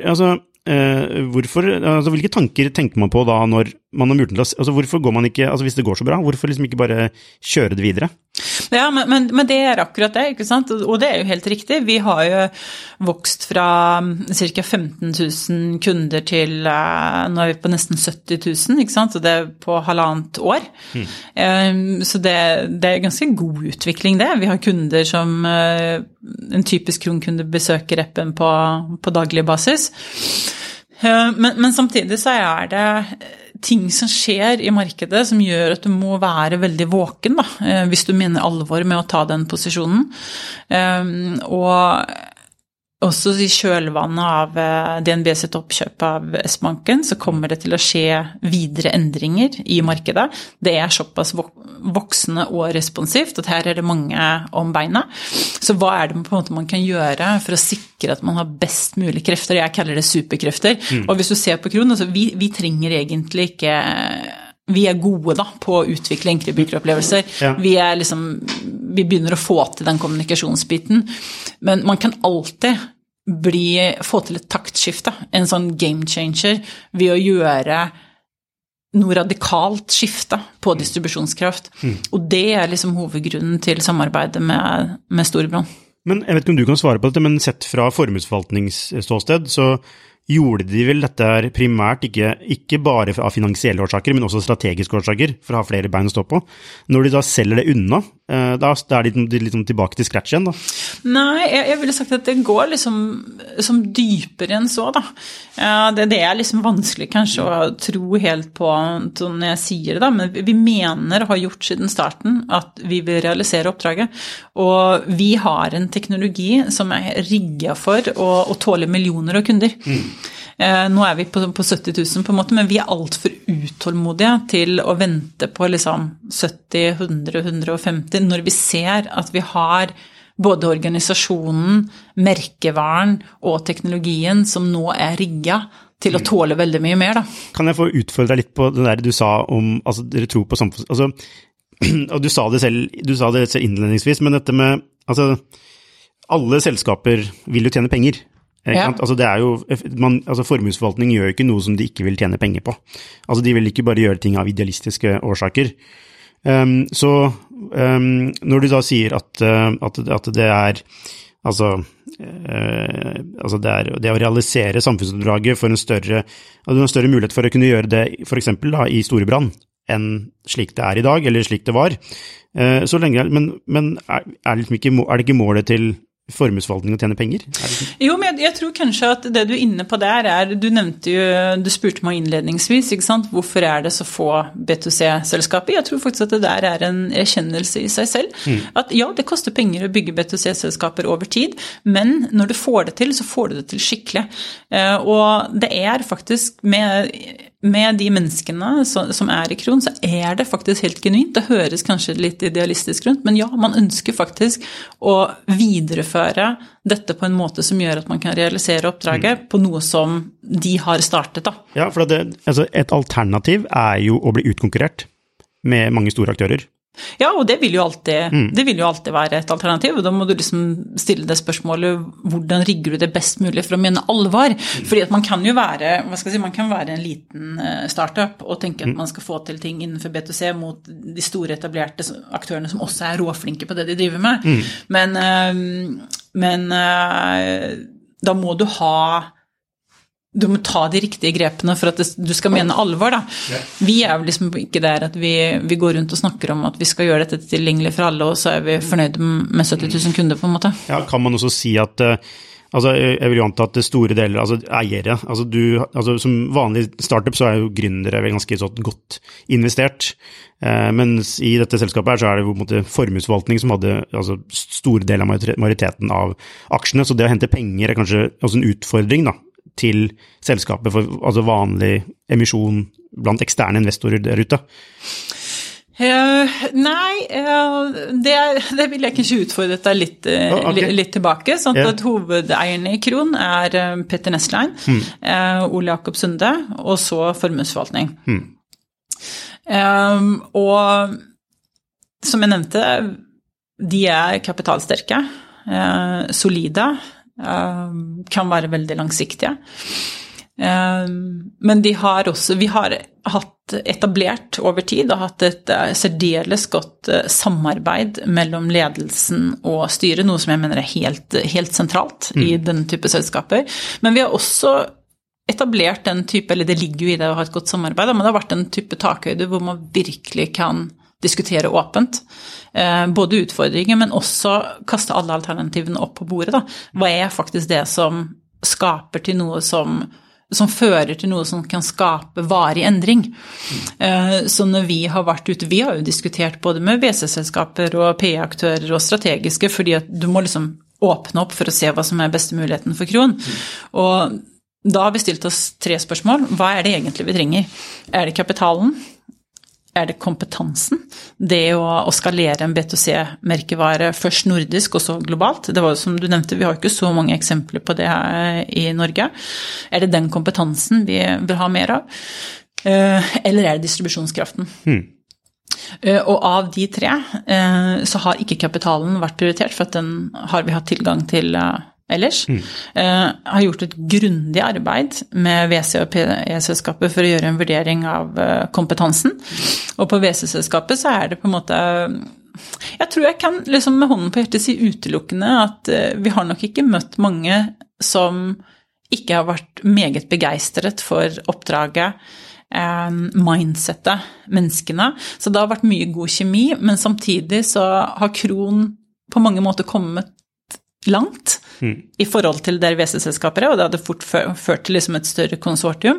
hvilke tanker tenker man på da når man har muligheten til hvorfor går man ikke, hvis det går så bra, hvorfor liksom ikke bare kjøre det videre? Ja, men det akkurat det, ikke sant? Og det jo helt riktig. Vi har jo vokst fra cirka 15 000 kunder til, nå vi på nesten 70 000, ikke sant? Og det på 1,5 år. Så det ganske god utvikling det. Vi har kunder som en typisk Kron-kunde besøker appen på daglig basis. Men samtidig så det ting som skjer i markedet som gjør at du må være veldig våken da, hvis du mener alvor med å ta den posisjonen. Og også i kjølvannet av DNB sitt oppkjøp av S-banken, så kommer det til å skje videre endringer i markedet. Det såpass voksende og responsivt, at her det mange om beina. Så hva det på en måte man kan gjøre for å sikre at man har best mulig krefter? Jeg kaller det superkrefter. Og hvis du ser på Kron, vi trenger egentlig ikke... Vi gode da på å utvikle enkle brukeropplevelser. Ja. Vi begynner å få til den kommunikasjonsbiten, men man kan alltid få til et taktskifte, en sånn game changer, ved å gjøre noe radikalt skifte på distribusjonskraft. Og det liksom hovedgrunnen til samarbeidet med Storebrand. Men jeg vet ikke om du kan svare på dette, men sett fra formuesforvaltningsståsted, så gjorde de vel dette primært ikke bare av finansielle årsaker, men også strategiske årsaker, for å ha flere bein å stå på. Når de da selger det unna, da de liksom tilbake til scratch igjen da? Nei, jeg ville sagt at det går liksom dypere enn så da. Det liksom vanskelig kanskje å tro helt på når jeg sier det da, men vi mener og har gjort siden starten at vi vil realisere oppdraget, og vi har en teknologi som rigget for å tåle millioner av kunder. Nå vi på 70 000 på en måte, men vi alt for utålmodige til å vente på liksom 70, 100, 150, når vi ser at vi har både organisasjonen, merkevaren og teknologien som nå rigget til å tåle veldig mye mer da. Kan jeg få utfordre deg litt på det der du sa om, dere tror på samfunns... og du sa det selv innledningsvis, men dette med, alle selskaper vil jo tjene penger. Ja. Det jo, formuesforvaltning gjør jo ikke noe som de ikke vil tjene penger på. De vil ikke bare gjøre ting av idealistiske årsaker. Så når du da sier at det det å realisere samfunnsoppdraget for en større mulighet for å kunne gjøre det for eksempel da, i Storebrand enn slik det i dag, eller slik det var, så lenge, men det ikke målet til formuesforvaltning å tjene penger? Jo, men jeg tror kanskje at det du inne på der du nevnte jo, du spurte meg innledningsvis, ikke sant? Hvorfor det så få B2C-selskaper? Jeg tror faktisk at det der en erkjennelse i seg selv. At ja, det koster penger å bygge B2C-selskaper over tid, men når du får det til, så får du det til skikkelig. Og det faktisk med de menneskene som i Kron, så det faktisk helt genuint. Det høres kanskje litt idealistisk rundt, men ja, man ønsker faktisk å videreføre dette på en måte som gjør at man kan realisere oppdraget på noe som de har startet da. Ja, for et alternativ jo å bli utkonkurrert med mange store aktører. Ja, og det vil jo alltid være et alternativ, og da må du liksom stille det spørsmålet, hvordan rigger du det best mulig for å mene alvor? Fordi at man kan jo være, man kan være en liten startup og tenke at man skal få til ting innenfor B2C mot de store etablerte aktørene som også råflinke på det de driver med. Men da må du må ta de riktige grepene for at du skal mene alvor da. Vi jo liksom ikke der at vi går rundt og snakker om at vi skal gjøre dette tilgjengelig for alle, og så vi fornøyd med 70 000 kunder på en måte. Ja, kan man også si at jeg vil jo anta at store deler, eiere, som vanlig startup så jo gründere ganske så godt investert, mens i dette selskapet så det jo på en måte formuesforvaltning som hadde store deler av majoriteten av aksjene, så det å hente penger kanskje også en utfordring da, til selskapet for vanlig emisjon blant eksterne investorer der ute? Nei, det vil jeg kanskje utfordre deg litt tilbake, sånn at hovedeierne i Kron Petter Nestlein, Ole Jakob Sunde, og så formuesforvaltning. Og som jeg nevnte, de kapitalsterke, solide, kan være veldig langsiktige. Men vi har hatt etablert over tid og hatt et særdeles godt samarbeid mellom ledelsen og styret, noe som jeg mener helt sentralt i den type selskaper. Men vi har også etablert den type, eller det ligger jo i det å ha et godt samarbeid, men det har vært en type takhøyde hvor man virkelig kan diskutere åpent, både utfordringer, men også kaste alle alternativene opp på bordet. Da. Hva faktisk det som skaper til noe som fører til noe som kan skape varig endring? Så når vi har vært ute, vi har jo diskutert både med VC-selskaper og PE-aktører og strategiske, fordi at du må liksom åpne opp for å se hva som beste muligheten for Kron. Og da har vi stilt oss 3 spørsmål. Hva det egentlig vi trenger? Det kapitalen? Det kompetansen? Det å skalere en B2C-merkevare først nordisk og så globalt? Det var jo som du nevnte, vi har ikke så mange eksempler på det her i Norge. Det den kompetansen vi vil ha mer av? Eller det distribusjonskraften? Og av de 3 så har ikke kapitalen vært prioritert, for at den har vi hatt tilgang til ellers. Har gjort et grundig arbeid med VC og PE-selskapet for å gjøre en vurdering av kompetansen. Og på VC-selskapet så det på en måte, jeg tror jeg kan liksom med hånden på hjertet si utelukkende at vi har nok ikke møtt mange som ikke har vært meget begeistret for oppdraget, mindsetet, menneskene. Så det har vært mye god kjemi, men samtidig så har Kron på mange måter kommet langt i forhold til der VC-selskaper og det hadde fort ført til liksom et større konsortium.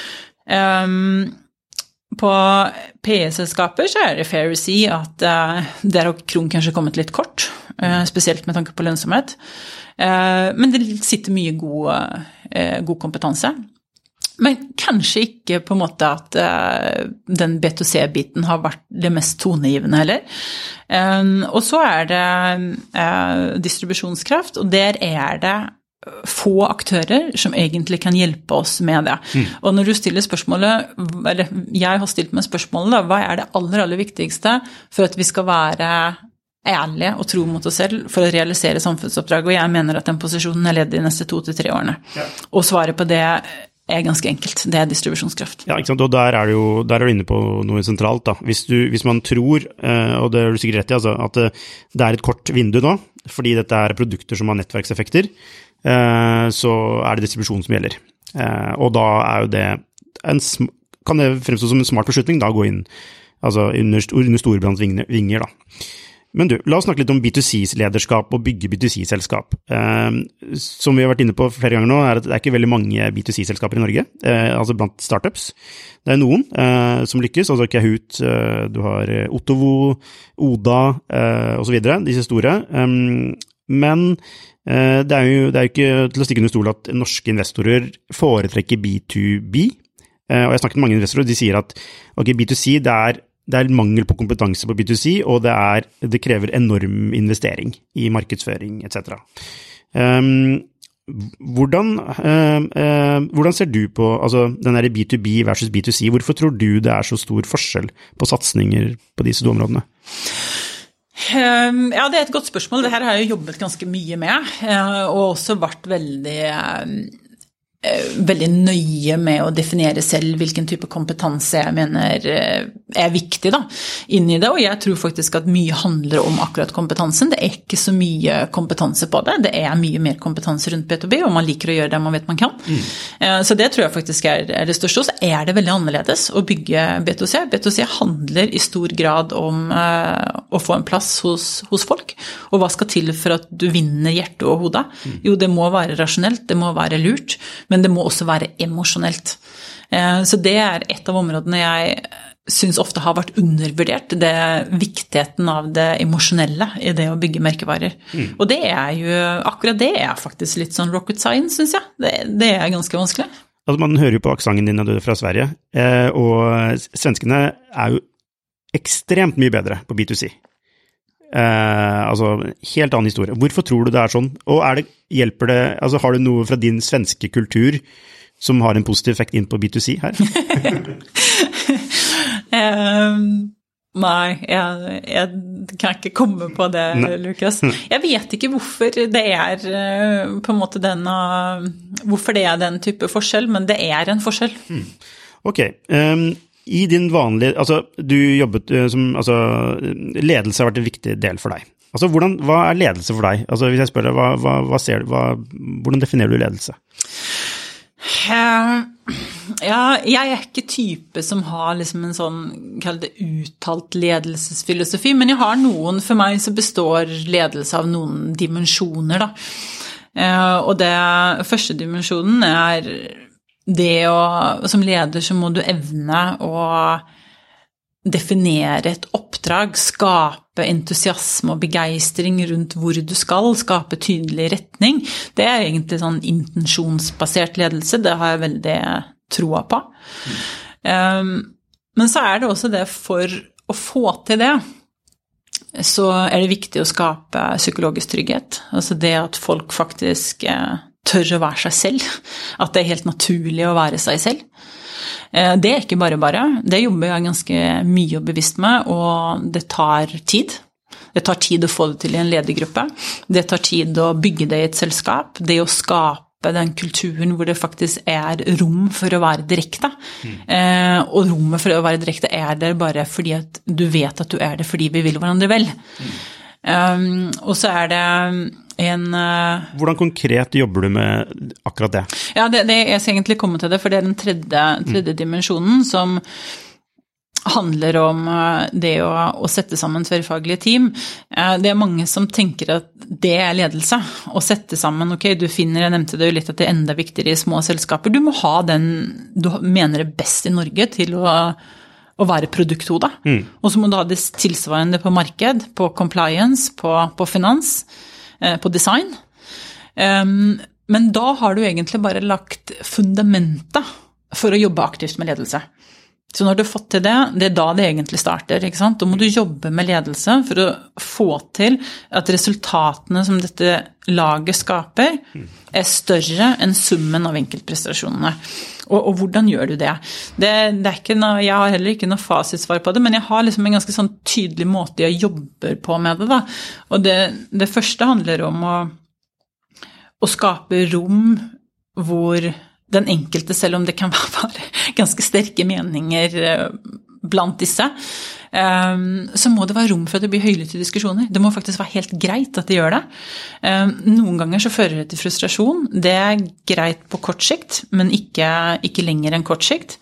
På PE-selskaper så det fair å si at der har Kron kanskje kommet litt kort, spesielt med tanke på lønnsomhet. Men det sitter mye god kompetanse. Men kanskje ikke på en måte at den B2C-biten har vært det mest tonegivende heller. Og så det distribusjonskraft, og der det få aktører som egentlig kan hjelpe oss med det. Og når du stiller spørsmålet, eller jeg har stilt meg spørsmålet da, hva det aller viktigste for at vi skal være ærlige og tro mot oss selv for å realisere samfunnsoppdrag, og jeg mener at den posisjonen ledd de neste 2 til 3 årene. Og svaret på det ganske enkelt, det distribusjonskraft. Ja, ikke sant, og der du inne på noe sentralt da. Hvis man tror, og det du sikkert rett i, altså, at det et kort vindu nå, fordi dette produkter som har nettverkseffekter, så det distribusjon som gjelder. Og da jo det, kan det fremstå som en smart beslutning da, å gå inn altså under Storebrands vinger da. Men du, la oss snakke litt om B2C-lederskap og bygge B2C-selskap. Som vi har vært inne på flere ganger nå, at det ikke veldig mange B2C-selskaper i Norge, altså blant startups. Det noen som lykkes, altså Kahoot, du har Otovo, Oda og så videre, disse store. Men det jo ikke til å stikke under stol at norske investorer foretrekker B2B, og jeg snakket med mange investorer, de sier at okay, B2C, det er mangel på kompetanse på B2C, og det krever enorm investering i markedsføring, etc. Hvordan ser du på altså, den der B2B versus B2C? Hvorfor tror du det er så stor forskjell på satsninger på disse to områdene? Ja, det er et godt spørsmål. Dette har jeg jobbet ganske mye med, og også vært veldig nøye med å definere selv hvilken type kompetanse jeg mener er viktig da, inn i det, og jeg tror faktisk at mye handler om akkurat kompetansen. Det er ikke så mye kompetanse på det, det er mye mer kompetanse rundt B2B, og man liker å gjøre det man vet man kan. Så det tror jeg faktisk er det største, og så er det veldig annerledes å bygge B2C. B2C handler i stor grad om å få en plass hos folk, og hva skal til for at du vinner hjerte og hode? Jo, det må være rasjonelt, det må være lurt, men det må også være emosjonelt. Så det er et av områdene jeg synes ofte har vært undervurdert, det viktigheten av det emosjonelle i det å bygge merkevarer. Og det er jo, akkurat det er faktisk litt sånn rocket science, synes jeg. Det er ganske vanskelig. Altså, man hører jo på aksangen din når du er fra Sverige, og svenskene er jo ekstremt mye bedre på B2C. Altså, helt annen historie. Hvorfor tror du det er sånn? Og hjelper det, altså har du noe fra din svenske kultur som har en positiv effekt inn på B2C her? Nei, jeg kan ikke komme på det, Lukas. Jeg vet ikke hvorfor det er på en måte hvorfor det er den type forskjell, men det er en forskjell. Ok, i din vanlige, altså du jobbet som, altså ledelse har vært en viktig del for deg. Altså hva er ledelse for deg? Altså hvis jeg spør deg, hva ser du, hvordan definerer du ledelse? Ja, jeg er ikke type som har liksom en sånn, kall det uttalt ledelsesfilosofi, men jeg har for meg så består ledelse av noen dimensjoner da. Og det første dimensjonen er det som leder så må du evne å definere et oppdrag, skape entusiasme og begeistring rundt hvor du skal, skape tydelig retning. Det er egentlig sånn intensjonsbasert ledelse, det har jeg veldig troa på. Men så er det også det for å få til det, så er det viktig å skape psykologisk trygghet. Altså det at folk faktisk tør å være seg selv, at det er helt naturlig å være seg selv. Det er ikke bare. Det jobber jeg ganske mye og bevisst med, og det tar tid. Det tar tid å få det til i en ledergruppe. Det tar tid å bygge det i et selskap. Det å skape den kulturen hvor det faktisk er rom for å være direkte. Og rommet for å være direkte er der bare fordi at du vet at du er det fordi vi vil hverandre vel. Og så er det Hvordan konkret jobber du med akkurat det? Ja, jeg skal egentlig komme til det, for det er den tredje dimensjonen som handler om det å sette sammen tverrfaglige team. Det er mange som tenker at det er ledelse, å sette sammen, ok, jeg nevnte det jo litt at det er enda viktigere i små selskaper, du må ha den du mener er best i Norge til å være produkthode. Og så må du ha det tilsvarende på marked, på compliance, på finans, på design. Men da har du egentlig bare lagt fundamentet for å jobbe aktivt med ledelse. Så når du har fått til det er da det egentlig starter, ikke sant? Da må du jobbe med ledelse for å få til at resultatene som dette laget skaper er større enn summen av enkeltprestasjonene. Og hvordan gjør du det? Det er ikke jeg har heller ikke noe fasitsvar på det, men jeg har liksom en ganske sånn tydelig måte jeg jobber på med det da. Og det første handler om å skape rom hvor den enkelte, selv om det kan være ganske sterke meninger blant disse, så må det være rom for at det blir høylytte diskusjoner. Det må faktisk være helt greit at det gjør det. Noen ganger så fører det til frustrasjon. Det er greit på kort sikt, men ikke lenger enn kort sikt.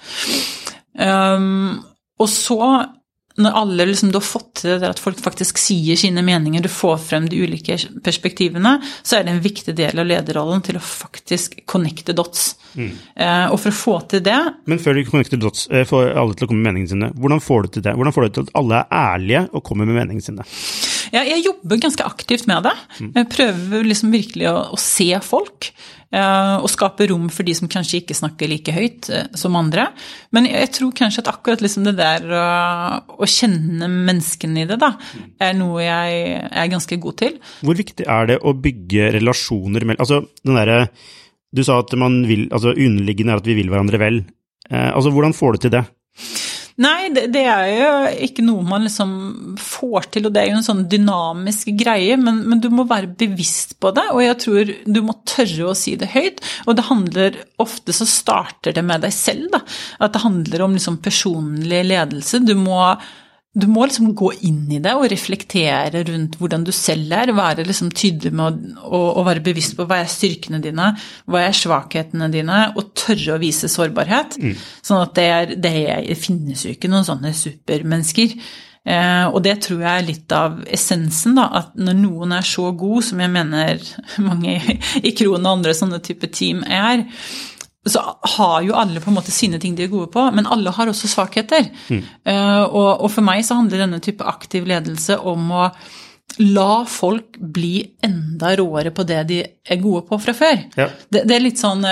Og så, når alle liksom du har fått til det at folk faktisk sier sine meninger, du får frem de ulike perspektivene, så er det en viktig del av lederrollen til å faktisk connecte dots. Og for å få til det... Men før du connecter dots, får alle til å komme med meningene sine. Hvordan får du til det? Hvordan får du til at alle er ærlige og kommer med meningene sine? Jeg jobber ganske aktivt med det. Jeg prøver liksom virkelig å se folk, og skape rom for de som kanskje ikke snakker like høyt som andre. Men jeg tror kanskje at akkurat liksom det der å kjenne menneskene i det da, noe jeg er ganske god til. Hvor viktig det å bygge relasjoner mellom, altså den der, du sa at man vil, altså underliggende at vi vil hverandre vel. Altså hvordan får du til det? Nei, det jo ikke noe man liksom får til, og det jo en sånn dynamisk greie, men du må være bevisst på det, og jeg tror du må tørre å si det høyt, og det handler, ofte så starter det med deg selv da, at det handler om liksom personlig ledelse, du må liksom gå inn i det og reflektere rundt hvordan du selv være liksom tydelig med å være bevisst på hva styrkene dine, hva svakhetene dine, og tørre å vise sårbarhet. Sånn at det finnes jo ikke noen sånne supermennesker. Og det tror jeg litt av essensen da, at når noen så god, som jeg mener mange i Kron og andre sånne type team så har jo alle på en måte sine ting de gode på, men alle har også svakheter. Og for meg så handler denne type aktiv ledelse om å la folk bli enda råere på det de gode på fra før. Ja. Det litt sånn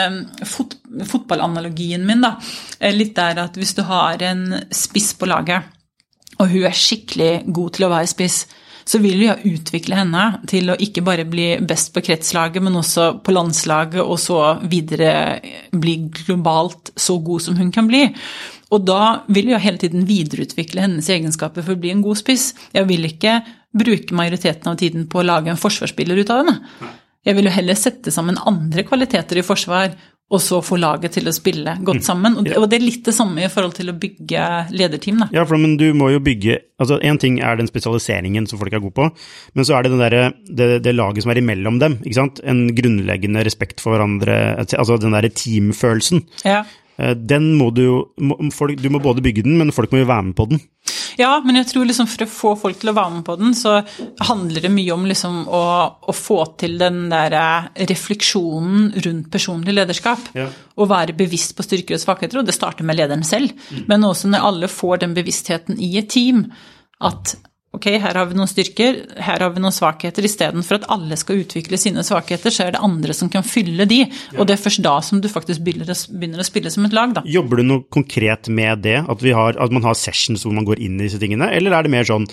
fotballanalogien min da, litt der at hvis du har en spiss på laget, og hun skikkelig god til å være spiss, så vil jeg utvikle henne til å ikke bare bli best på kretslaget, men også på landslaget, og så videre bli globalt så god som hun kan bli. Og da vil jeg hele tiden videreutvikle hennes egenskaper for å bli en god spiss. Jeg vil ikke bruke majoriteten av tiden på å lage en forsvarsspiller ut av henne. Jeg vil jo heller sette sammen andre kvaliteter i forsvar, og så få laget til å spille godt sammen. Og det litt det samme i forhold til å bygge lederteam. Da. Ja, men du må jo bygge, altså en ting den spesialiseringen som folk god på, men så det det laget som imellom dem, ikke sant? En grunnleggende respekt for hverandre, altså den der teamfølelsen. Ja. Den må du må både bygge den, men folk må jo være med på den. Ja, men jeg tror liksom for å få folk til å være med på den, så handler det mye om liksom å få til den der refleksjonen rundt personlig lederskap, og være bevisst på styrker og svakheter, og det starter med lederen selv, men også når alle får den bevisstheten i et team, at ok, her har vi noen styrker, her har vi noen svakheter, i stedet for at alle skal utvikle sine svakheter, så det andre som kan fylle de, og det først da som du faktisk begynner å spille som et lag. Da. Jobber du noe konkret med det, at man har sessions hvor man går inn i disse tingene, eller det mer sånn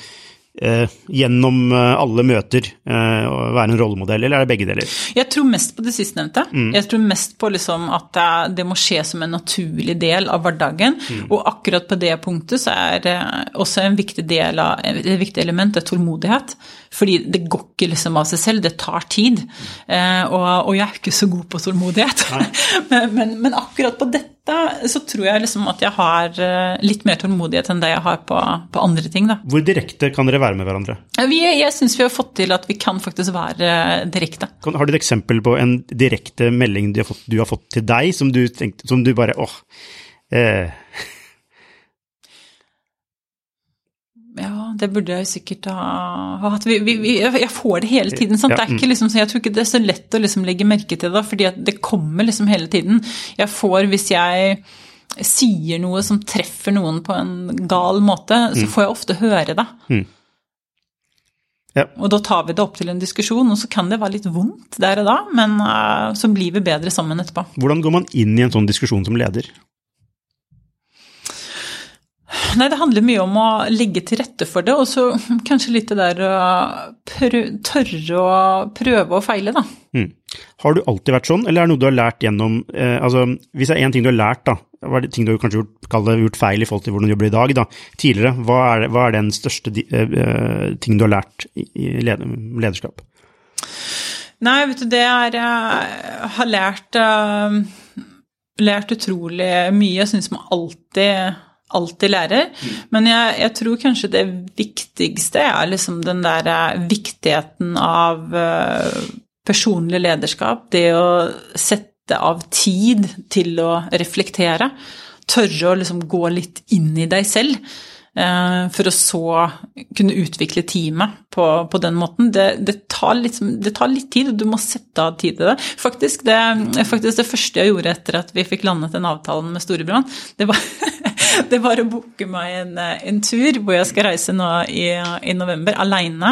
gjennom alle møter å være en rollemodell, eller det begge deler? Jeg tror mest på det sistnevnte. Jeg tror mest på liksom at det må skje som en naturlig del av hverdagen, og akkurat på det punktet så det også en viktig del av, et viktig element tålmodighet, fordi det går ikke liksom av seg selv, det tar tid, og jeg ikke så god på tålmodighet, men akkurat på dette så tror jeg liksom at jeg har litt mer tålmodighet enn det jeg har på andre ting. Da. Hvor direkte kan dere være med hverandre? Jeg synes vi har fått til at vi kan faktisk være direkte. Har du et eksempel på en direkte melding du har fått til deg, som du bare, Ja, det burde jeg sikkert ha hatt. Jeg får det hele tiden, sant? Det ikke liksom, jeg tror ikke det så lett å liksom legge merke til det, fordi at det kommer liksom hele tiden. Jeg får, hvis jeg sier noe som treffer noen på en gal måte, så får jeg ofte høre det. Ja. Og da tar vi det opp til en diskusjon, og så kan det være litt vondt der og da, men så blir vi bedre sammen etterpå. Hvordan går man inn i en sånn diskusjon som leder? Nei, det handler mye om å legge til rette for det, og så kanskje litt det der å tørre å prøve og feile, da. Har du alltid vært sånn, eller det noe du har lært gjennom, altså hvis det en ting du har lært da, hva det ting du har kanskje gjort feil i forhold til hvordan du jobber i dag da, tidligere, hva den største ting du har lært i lederskap? Nei, vet du, det jeg har lært utrolig mye, jeg synes man alltid lærer, men jeg tror kanskje det viktigste liksom den der viktigheten av personlig lederskap, det å sette av tid til å reflektere, tørre å liksom gå litt inn i deg selv, for å så kunne utvikle teamet på den måten. Det tar litt tid, og du må sette av tid til det. Faktisk det første jeg gjorde etter at vi fikk landet den avtalen med Storebrand, det Det var å boke meg en tur hvor jeg skal reise nå i november alene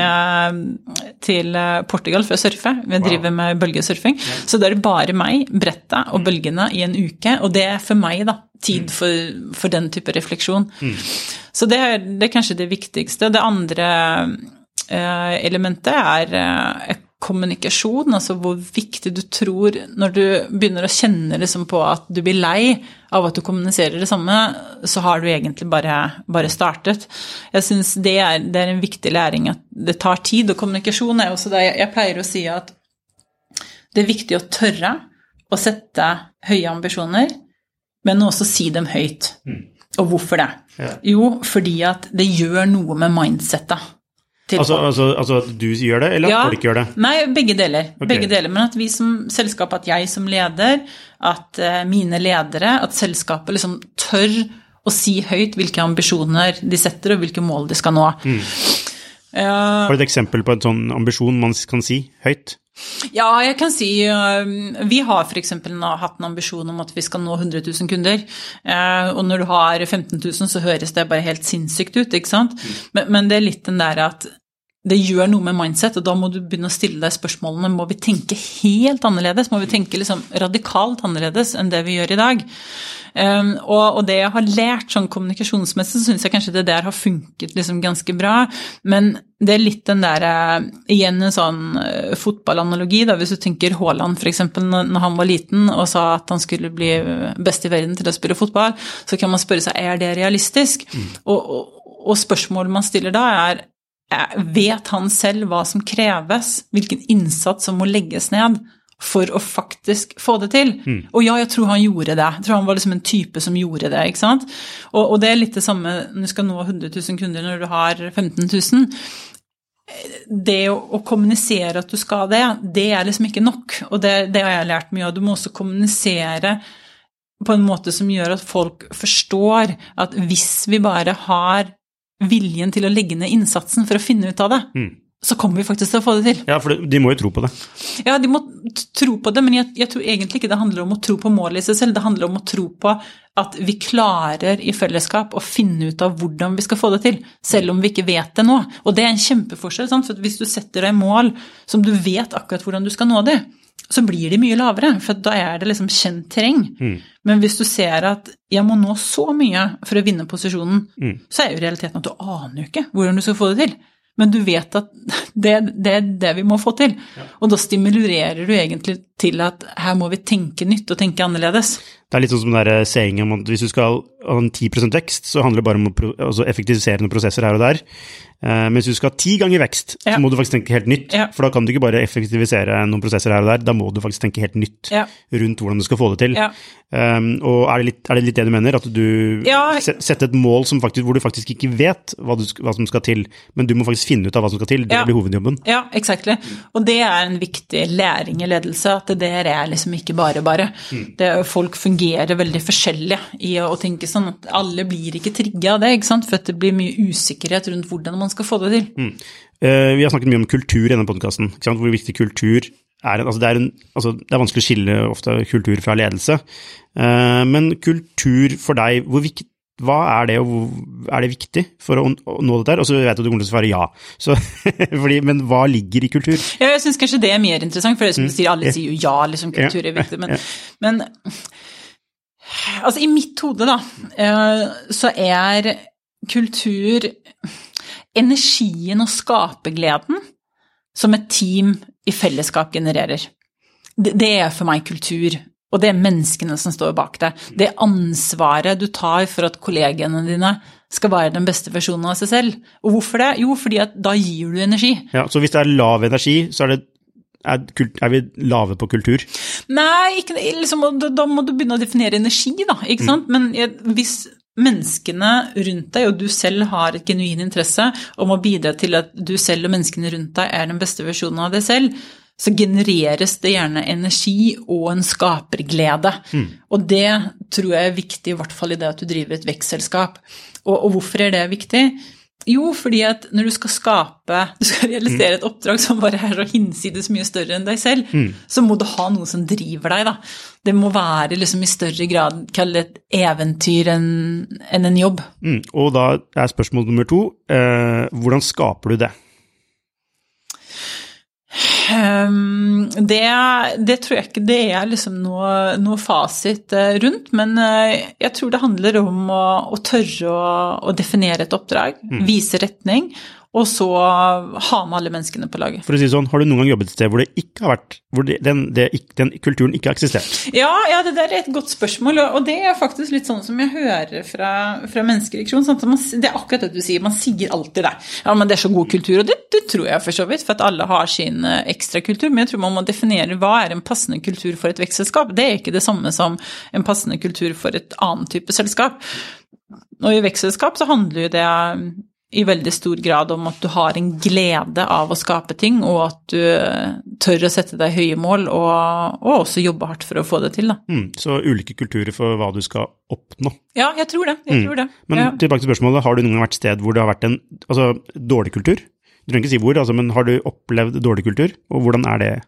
til Portugal for å surfe. Vi driver med bølgesurfing. Så det er bare meg, brettet og bølgene i en uke, og det er for meg da, tid for den type refleksjon. Så det er kanskje det viktigste. Det andre elementet er kommunikasjon, altså hvor viktig du tror, når du begynner å kjenne liksom på at du blir lei av at du kommuniserer det samme, så har du egentlig bare startet. Jeg synes det er en viktig læring at det tar tid, og kommunikasjon er også det. Jeg pleier å si at det er viktig å tørre å sette høye ambisjoner, men også si dem høyt. Og hvorfor det? Ja. Jo, fordi at det gjør noe med mindsetet. Altså at du gjør det, eller at folk gjør det? Nei, begge deler. Okay. Begge deler, men at vi som selskap, at jeg som leder, at mine ledere, at selskapet liksom tør å si høyt hvilke ambisjoner de setter, og hvilke mål de skal nå. Har du et eksempel på en sånn ambisjon man kan si høyt? Ja, jeg kan si, vi har for eksempel hatt en ambisjon om at vi skal nå 100 000 kunder, og når du har 15 000 så høres det bare helt sinnssykt ut, ikke sant? Men det er litt den der at det gjør noe med mindset, og da må du begynne å stille deg spørsmålene, må vi tenke helt annerledes, må vi tenke liksom radikalt annerledes enn det vi gjør i dag. Og det jeg har lært sånn kommunikasjonsmessig, så synes jeg kanskje det der har funket liksom ganske bra, men det er litt den der, igjen en sånn fotballanalogi da, hvis du tenker Haaland for eksempel, når han var liten og sa at han skulle bli best i verden til å spille fotball, så kan man spørre seg, er det realistisk? Og spørsmålet man stiller da vet han selv hva som kreves, hvilken innsats som må legges ned for å faktisk få det til? Og ja, jeg tror han gjorde det. Jeg tror han var liksom en type som gjorde det, ikke sant? Og det er litt det samme når du skal nå 100 000 kunder når du har 15 000. Det å kommunisere at du skal det er liksom ikke nok. Og det har jeg lært mye av. Du må også kommunisere på en måte som gjør at folk forstår at hvis vi bare har viljen til å legge ned innsatsen for å finne ut av det, så kommer vi faktisk til å få det til. Ja, for de må jo tro på det. Ja, de må tro på det, men jeg tror egentlig ikke det handler om å tro på målet i seg selv, det handler om å tro på at vi klarer i fellesskap å finne ut av hvordan vi skal få det til, selv om vi ikke vet det nå. Og det er en kjempeforskjell, sant? For hvis du setter deg mål som du vet akkurat hvordan du skal nå det, så blir de mye lavere, for da er det liksom kjent terreng. Men hvis du ser at jeg må nå så mye for å vinne posisjonen, så er jo realiteten at du aner jo ikke hvordan du skal få det til. Men du vet at det er det vi må få til. Og da stimulerer du egentlig til at her må vi tenke nytt og tenke annerledes. Det er litt sånn som den der sayingen om at hvis du skal ha en 10% vekst, så handler det bare om å effektivisere noen prosesser her og der. Mens du skal ha 10 ganger vekst, så må du faktisk tenke helt nytt. For da kan du ikke bare effektivisere noen prosesser her og der, da må du faktisk tenke helt nytt rundt hvordan du skal få det til. Og er det litt det du mener? At du setter et mål hvor du faktisk ikke vet hva som skal til, men du må faktisk finne ut av hva som skal til. Det blir hovedjobben. Ja, exakt. Og det er en viktig læring i ledelse, at det der er liksom ikke bare. Folk fungerer veldig forskjellig i å tenke sånn at alle blir ikke trigget av det, ikke sant? For at det blir mye usikkerhet rundt hvordan man skal få det til. Vi har snakket mye om kultur i denne podcasten, ikke sant? Hvor viktig kultur er. Det er vanskelig å skille ofte kultur fra ledelse, men kultur for deg, hva er det, og er det viktig for å nå dette her? Og så vet jeg at du kommer til å svare ja. Så, men hva ligger i kultur? Ja, jeg synes kanskje det er mer interessant, for det som du sier, alle sier jo ja, liksom kultur er viktig, men altså i mitt hode da, så er kultur energien og skapergleden som et team i fellesskap genererer. Det er for meg kultur. Og det er menneskene som står bak det. Det er ansvaret du tar for at kollegene dine skal være den beste versjonen av seg selv. Og hvorfor det? Jo, fordi at da gir du energi. Ja, så hvis det er lav energi, så er vi lave på kultur? Nei, liksom, da må du begynne å definere energi da, ikke sant? Men hvis menneskene rundt deg, og du selv har et genuin interesse om å bidra til at du selv og menneskene rundt deg er den beste versjonen av deg selv, så genereres det gjerne energi og en skaperglede. Og det tror jeg er viktig, i hvert fall i det at du driver et vekstselskap. Og hvorfor er det viktig? Jo, fordi at når du skal realisere et oppdrag som bare er så hinsides mye større enn deg selv, så må du ha noe som driver deg da. Det må være liksom i større grad, kall det et eventyr enn en jobb. Og da er spørsmål nummer 2, hvordan skaper du det? Det tror jeg ikke det er liksom noe fasit rundt, men jeg tror det handler om å tørre å definere et oppdrag, vise retning, og så ha med alle menneskene på laget. For å si sånn, har du noen gang jobbet et sted hvor det ikke har vært, hvor den kulturen ikke har eksistert? Ja, det der er et godt spørsmål, og det er faktisk litt sånn som jeg hører fra mennesker i Kron, sånn at det er akkurat det du sier, man sier alltid det. Ja, men det er så god kultur, og det tror jeg for så vidt, for at alle har sin ekstra kultur, men jeg tror man må definere hva er en passende kultur for et vekstselskap. Det er ikke det samme som en passende kultur for et annet type selskap. Og i vekstselskap så handler jo det i veldig stor grad om at du har en glede av å skape ting, og at du tør å sette deg høye mål, og også jobbe hardt for å få det til. Da. Så ulike kulturer for hva du skal oppnå. Ja, jeg tror det. Men tilbake til spørsmålet, har du noen gang vært et sted hvor det har vært en dårlig kultur? Du trenger ikke si hvor, men har du opplevd dårlig kultur, og hvordan er det?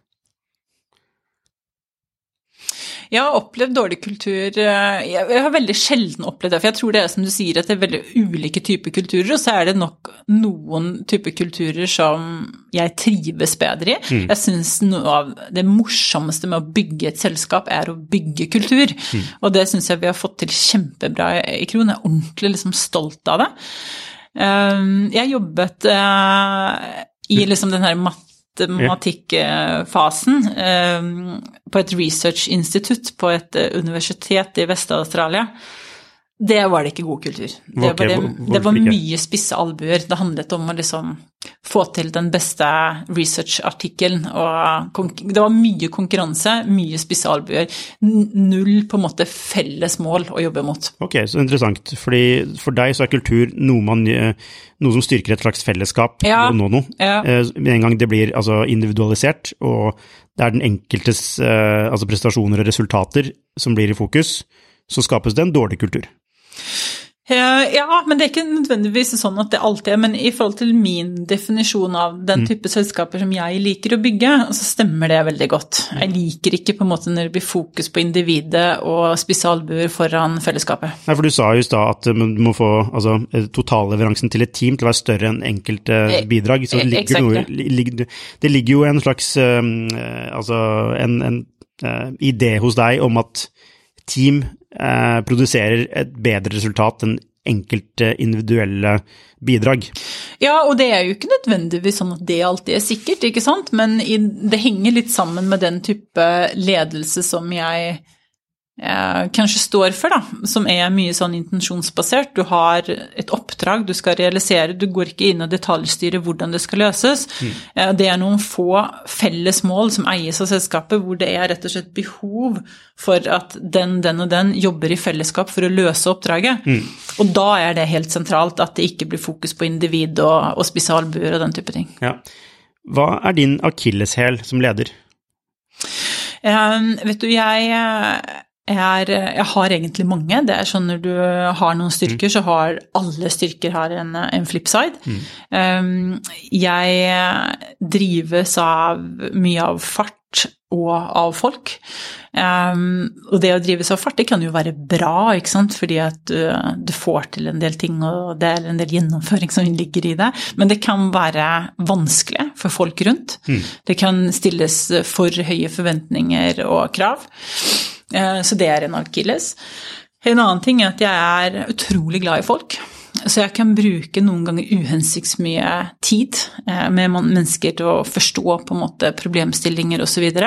Jeg har opplevd dårlig kultur, jeg har veldig sjelden opplevd det, for jeg tror det er som du sier at det er veldig ulike typer kulturer, og så er det nok noen typer kulturer som jeg trives bedre i. Jeg synes noe av det morsomste med å bygge et selskap er å bygge kultur, og det synes jeg vi har fått til kjempebra i Kron. Jeg er ordentlig liksom stolt av det. Jeg jobbet i liksom den her matematikkfasen på et research-institutt på et universitet i Vest-Australia. Det var det ikke god kultur. Det var mye spisse albuer. Det handlet om å liksom få til den beste research-artikkelen, og det var mye konkurranse, mye spisse albuer. Null på en måte felles mål å jobbe mot. Ok, så interessant. Fordi for deg så er kultur noe som styrker et slags fellesskap og nå noe. Ja. Med en gang det blir individualisert, og det er den enkeltes prestasjoner og resultater som blir i fokus, så skapes det en dårlig kultur. Ja, men det er ikke nødvendigvis sånn at det alltid er, men i forhold til min definisjon av den type selskaper som jeg liker å bygge, så stemmer det veldig godt. Jeg liker ikke på en måte når det blir fokus på individet og spisse albuer foran fellesskapet. Nei, for du sa jo i sted at du må få totalleveransen til et team til å være større enn enkelte bidrag, så det ligger jo en slags en idé hos deg om at team produserer et bedre resultat enn enkelte individuelle bidrag. Ja, og det er jo ikke nødvendigvis sånn at det alltid er sikkert, ikke sant? Men det henger litt sammen med den type ledelse som jeg kanskje står for, da, som er mye sånn intensjonsbasert. Du har et oppdrag du skal realisere, du går ikke inn og detaljstyrer hvordan det skal løses. Det er noen få felles mål som eies av selskapet, hvor det er rett og slett behov for at den og den jobber i fellesskap for å løse oppdraget. Og da er det helt sentralt at det ikke blir fokus på individ og spisse albuer og den type ting. Ja. Hva er din akilleshæl som leder? Vet du, jeg har egentlig mange. Det er sånn når du har noen styrker, så har alle styrker en flipside. Jeg drives av mye av fart og av folk. Og det å drives av fart, det kan jo være bra, ikke sant? Fordi at du får til en del ting, og det er en del gjennomføring som ligger i det. Men det kan være vanskelig for folk rundt. Det kan stilles for høye forventninger og krav. Så det er en akilles. En annen ting er at jeg er utrolig glad i folk, så jeg kan bruke noen ganger uhensiktsmye tid med mennesker til å forstå på en måte problemstillinger og så videre.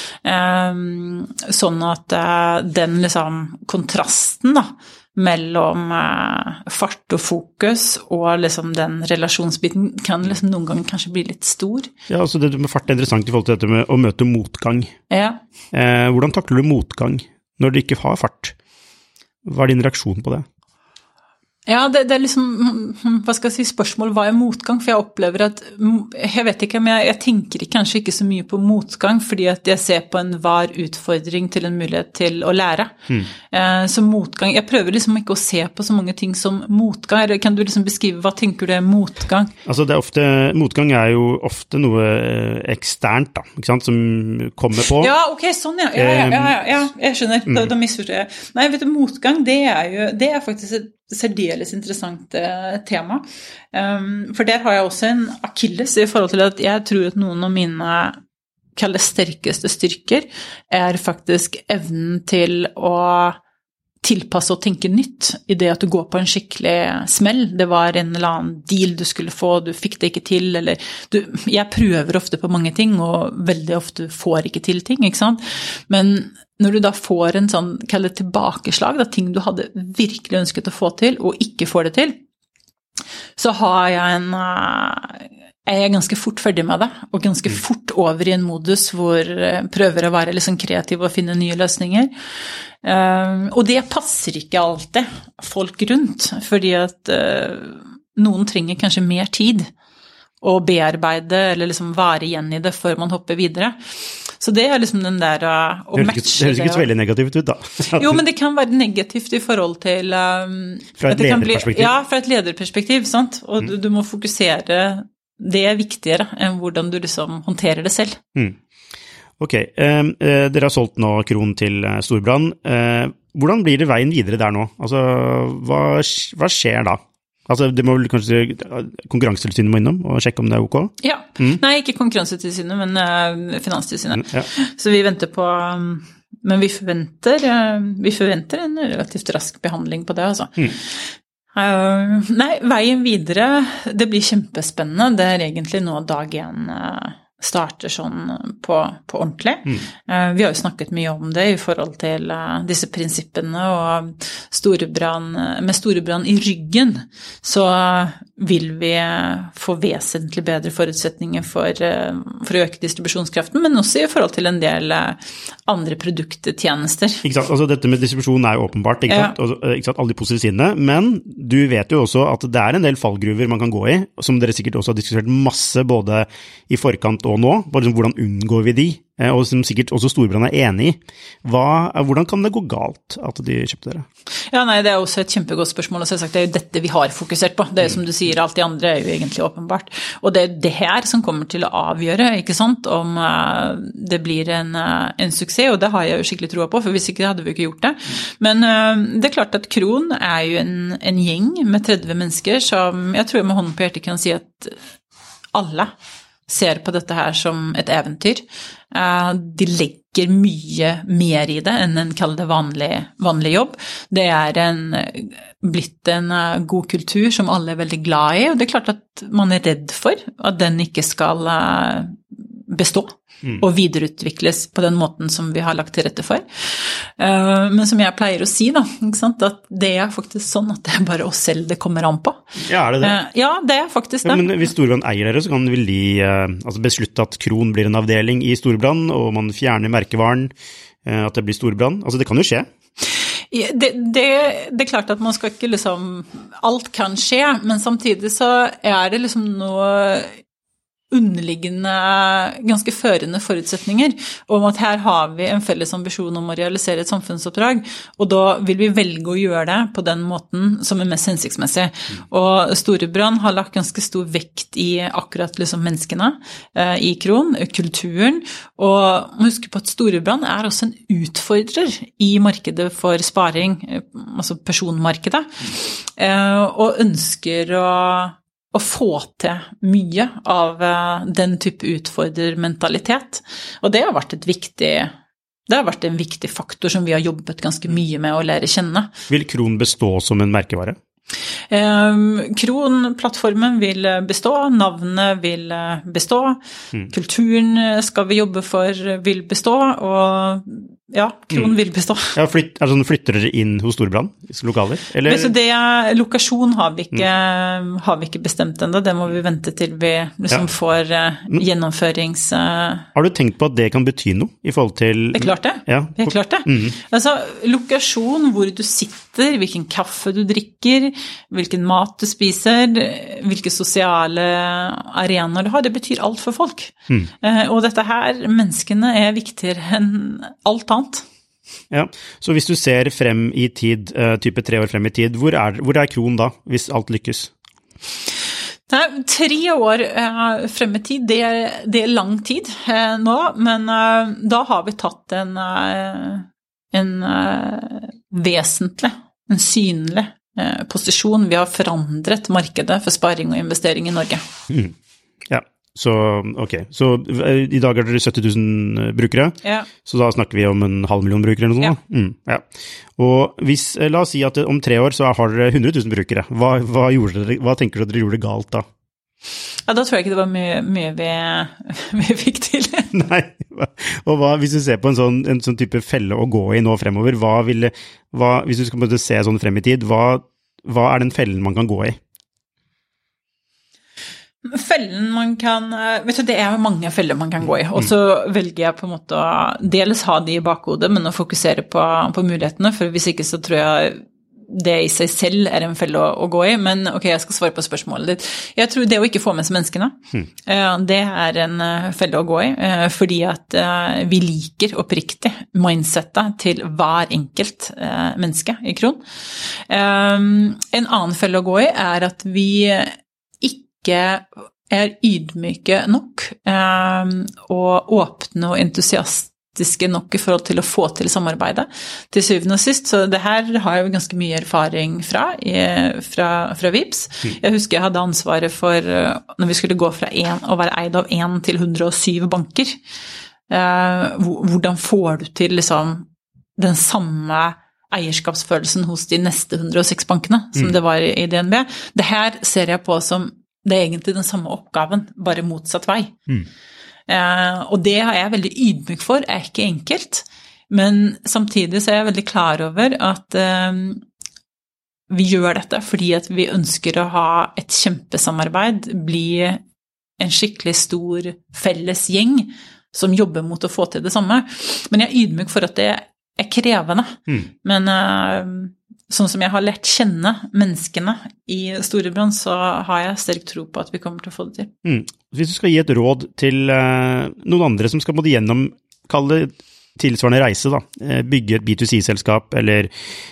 Sånn at den liksom kontrasten da, mellom fart og fokus og liksom den relasjonsbiten kan liksom noen ganger kanskje bli litt stor. Ja, altså det med fart er interessant i forhold til dette med å møte motgang. Ja. Hvordan takler du motgang når du ikke har fart? Hva er din reaksjon på det? Ja, det liksom, hva skal jeg si, spørsmål, hva motgang? For jeg opplever at, jeg vet ikke, men jeg tenker kanskje ikke så mye på motgang, fordi at jeg ser på enhver utfordring til en mulighet til å lære. Så motgang, jeg prøver liksom ikke å se på så mange ting som motgang. Kan du liksom beskrive, hva tenker du motgang? Altså motgang jo ofte noe eksternt da, ikke sant, som kommer på. Ja, ok, sånn ja, jeg skjønner, da misforstår jeg. Nei, vet du, motgang, det faktisk et særdeles interessant tema. For der har jeg også en akilles i forhold til at jeg tror at noen av mine sterkeste styrker faktisk evnen til å tilpasse og tenke nytt i det at du går på en skikkelig smell. Det var en eller annen deal du skulle få, du fikk det ikke til, eller jeg prøver ofte på mange ting, og veldig ofte får ikke til ting, ikke sant? Men når du da får en sånn, kall det tilbakeslag, da, ting du hadde virkelig ønsket å få til, og ikke får det til, så har jeg ganske fort ferdig med det, og ganske fort over i en modus hvor jeg prøver å være liksom kreativ og finne nye løsninger. Og det passer ikke alltid folk rundt, fordi at noen trenger kanskje mer tid å bearbeide, eller liksom være igjen i det før man hopper videre. Så det liksom den der å matche det. Det høres ikke så veldig negativt ut da. Jo, men det kan være negativt i forhold til fra et lederperspektiv. Ja, fra et lederperspektiv, sant? Og du må fokusere, det viktigere enn hvordan du liksom håndterer det selv. Ok, dere har solgt nå Kron til Storebrand. Hvordan blir det veien videre der nå? Altså, hva skjer da? Altså, det må vel kanskje Konkurransetilsynet må innom og sjekke om det ok? Ja, nei, ikke Konkurransetilsynet, men Finanstilsynet. Ja. Så vi venter på, men vi forventer en relativt rask behandling på det, altså. Nei, veien videre, det blir kjempespennende. Det egentlig nå dag 1 starter sånn på ordentlig. Vi har jo snakket mye om det i forhold til disse prinsippene, og med Storebrand i ryggen, så vil vi få vesentlig bedre forutsetninger for å øke distribusjonskraften, men også i forhold til en del andre produkttjenester. Ikke sant, altså dette med distribusjon jo åpenbart, ikke sant? Ikke sant? Alle de positive sidene, men du vet jo også at det en del fallgruver man kan gå i, som dere sikkert også har diskutert masse både i forkant og nå, bare liksom, hvordan unngår vi de, og som sikkert også Storebrand enig i. Hvordan kan det gå galt at de kjøpte dere? Ja, nei, det også et kjempegodt spørsmål, og selvsagt det jo dette vi har fokusert på. Det som du sier, alt de andre jo egentlig åpenbart. Og det det her som kommer til å avgjøre, ikke sant, om det blir en suksess, og det har jeg jo skikkelig troa på, for hvis ikke hadde vi ikke gjort det. Men det klart at Kron jo en gjeng med 30 mennesker som jeg tror med hånden på hjertet kan si at alle ser på dette her som et eventyr. De legger mye mer i det enn en kall det vanlig jobb. Det blitt en god kultur som alle veldig glad i, og det klart at man redd for at den ikke skal bestå og videreutvikles på den måten som vi har lagt til rette for. Men som jeg pleier å si da, ikke sant? At det faktisk sånn at det bare oss selv det kommer an på. Ja, det det? Ja, det faktisk det. Ja, men hvis Storebrand eier dere, så kan vel de beslutte at Kron blir en avdeling i Storebrand, og man fjerner merkevaren, at det blir Storebrand. Altså, det kan jo skje. Det klart at man skal ikke liksom, alt kan skje, men samtidig så det liksom noe underliggende, ganske førende forutsetninger om at her har vi en felles ambisjon om å realisere et samfunnsoppdrag, og da vil vi velge å gjøre det på den måten som mest hensiktsmessig. Og Storebrand har lagt ganske stor vekt i akkurat liksom menneskene i Kron, kulturen, og man husker på at Storebrand også en utfordrer i markedet for sparing, altså personmarkedet, og ønsker å få til mye av den type utfordrermentalitet. Og det har vært en viktig faktor som vi har jobbet ganske mye med å lære kjenne. Vil Kron bestå som en merkevare? Kron-plattformen vil bestå, navnet vil bestå, kulturen skal vi jobbe for vil bestå, og ja, Kron vil bestå. Ja, flytter dere inn hos Storebrand i lokaler? Eller? Lokasjon har vi ikke bestemt enda, det må vi vente til vi liksom får gjennomførings... Har du tenkt på at det kan bety noe i forhold til... Det er klart det. Ja. Det er klart det. Altså, lokasjon, hvor du sitter, hvilken kaffe du drikker, hvilken mat du spiser, hvilke sosiale arenaer du har, det betyr alt for folk. Og dette her, menneskene er viktigere enn alt annet. Ja, så hvis du ser frem i tid, type 3 år frem i tid, hvor er Kron da, hvis alt lykkes? 3 år frem i tid, det er lang tid nå, men da har vi tatt en vesentlig, en synlig posisjon. Vi har forandret markedet for sparing og investering i Norge. Ja. Så, ok. Så i dag er dere 70 000 brukere, så da snakker vi om 500 000 brukere eller noe sånt. Ja. Og la oss si at om 3 år så har dere 100 000 brukere. Hva tenker dere gjorde galt da? Ja, da tror jeg ikke det var mye vi fikk til. Nei, og hvis du ser på en sånn type felle å gå i nå fremover, hvis du skal se sånn frem i tid, hva er den fellen man kan gå i? Fellen man kan, det er jo mange feller man kan gå i, og så velger jeg på en måte å dels ha de i bakhodet, men å fokusere på mulighetene, for hvis ikke så tror jeg det i seg selv er en felle å gå i, men ok, jeg skal svare på spørsmålet ditt. Jeg tror det å ikke få med seg menneskene, det er en felle å gå i, fordi at vi liker oppriktig mindsetet til hver enkelt menneske i Kron. En annen felle å gå i er at vi ikke er ydmyke nok og åpne og entusiastiske nok i forhold til å få til samarbeidet til syvende og sist. Så det her har jeg jo ganske mye erfaring fra Vipps. Jeg husker jeg hadde ansvaret for når vi skulle gå fra å være eid av 1 til 107 banker. Hvordan får du til liksom den samme eierskapsfølelsen hos de neste 106 bankene som det var i DNB? Det her ser jeg på som det er egentlig den samme oppgaven, bare motsatt vei. Og det har jeg veldig ydmyk for, er ikke enkelt, men samtidig så er jeg veldig klar over at vi gjør dette fordi at vi ønsker å ha et kjempesamarbeid, bli en skikkelig stor felles gjeng som jobber mot å få til det samme. Men jeg er ydmyk for at det er krevende, men sånn som jeg har lært kjenne menneskene i Storebrand, så har jeg sterk tro på at vi kommer til å få det til. Hvis du skal gi et råd til noen andre som skal måtte gjennom, kall det tilsvarende reise da, bygge et B2C-selskap, eller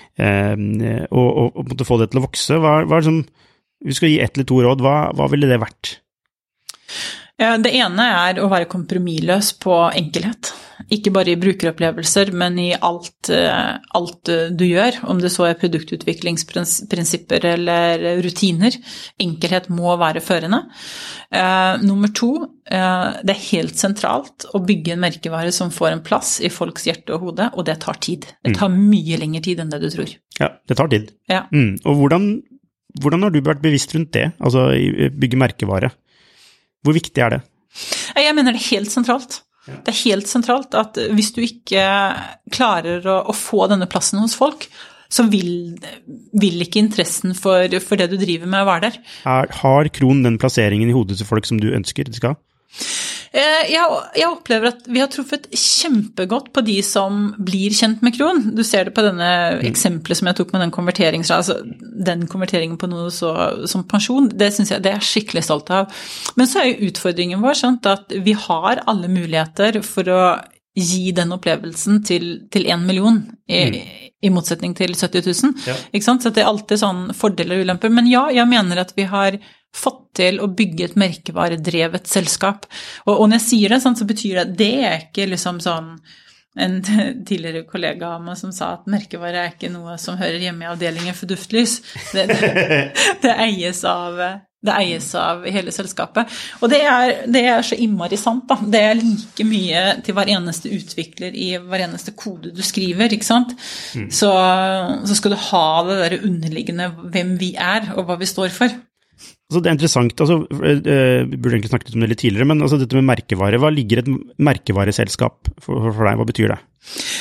og måtte få det til å vokse, hva er som, hvis du skal gi 1 eller 2 råd, hva ville det vært? Det ene er å være kompromissløs på enkelhet. Ikke bare i brukeropplevelser, men i alt du gjør, om det så er produktutviklingsprinsipper eller rutiner. Enkelhet må være førende. Nummer 2, det er helt sentralt å bygge en merkevare som får en plass i folks hjerte og hode, og det tar tid. Det tar mye lengre tid enn det du tror. Ja, det tar tid. Ja. Og hvordan har du vært bevisst rundt det, altså bygge merkevare? Hvor viktig er det? Jeg mener det er helt sentralt. Det er helt sentralt at hvis du ikke klarer å få denne plassen hos folk, så vil ikke interessen for det du driver med være der. Har Kron den plasseringen i hodet til folk som du ønsker det skal? Jeg opplever at vi har truffet kjempegodt på de som blir kjent med Kron. Du ser det på denne eksempelet som jeg tok med den konverteringen på noe som pensjon. Det synes jeg det er skikkelig stolt av. Men så er jo utfordringen vår sånn at vi har alle muligheter for å gi den opplevelsen til 1 million i motsetning til 70 000. Ja. Ikke sant? Så det er alltid sånn fordeler og ulemper. Men ja, jeg mener at vi har fått til å bygge et merkevaredrevet selskap. Og når jeg sier det, sånn, så betyr det er ikke liksom sånn en tidligere kollega av meg som sa at merkevare er ikke noe som hører hjemme i avdelingen for duftlys. Det eies av hele selskapet. Og det er så innmari sant, da. Det er like mye til hver eneste utvikler i hver eneste kode du skriver, ikke sant? Så skal du ha det der underliggende hvem vi er og hva vi står for. Altså det er interessant, vi burde egentlig snakket om det litt tidligere, men altså dette med merkevare, hva ligger et merkevareselskap for deg? Hva betyr det?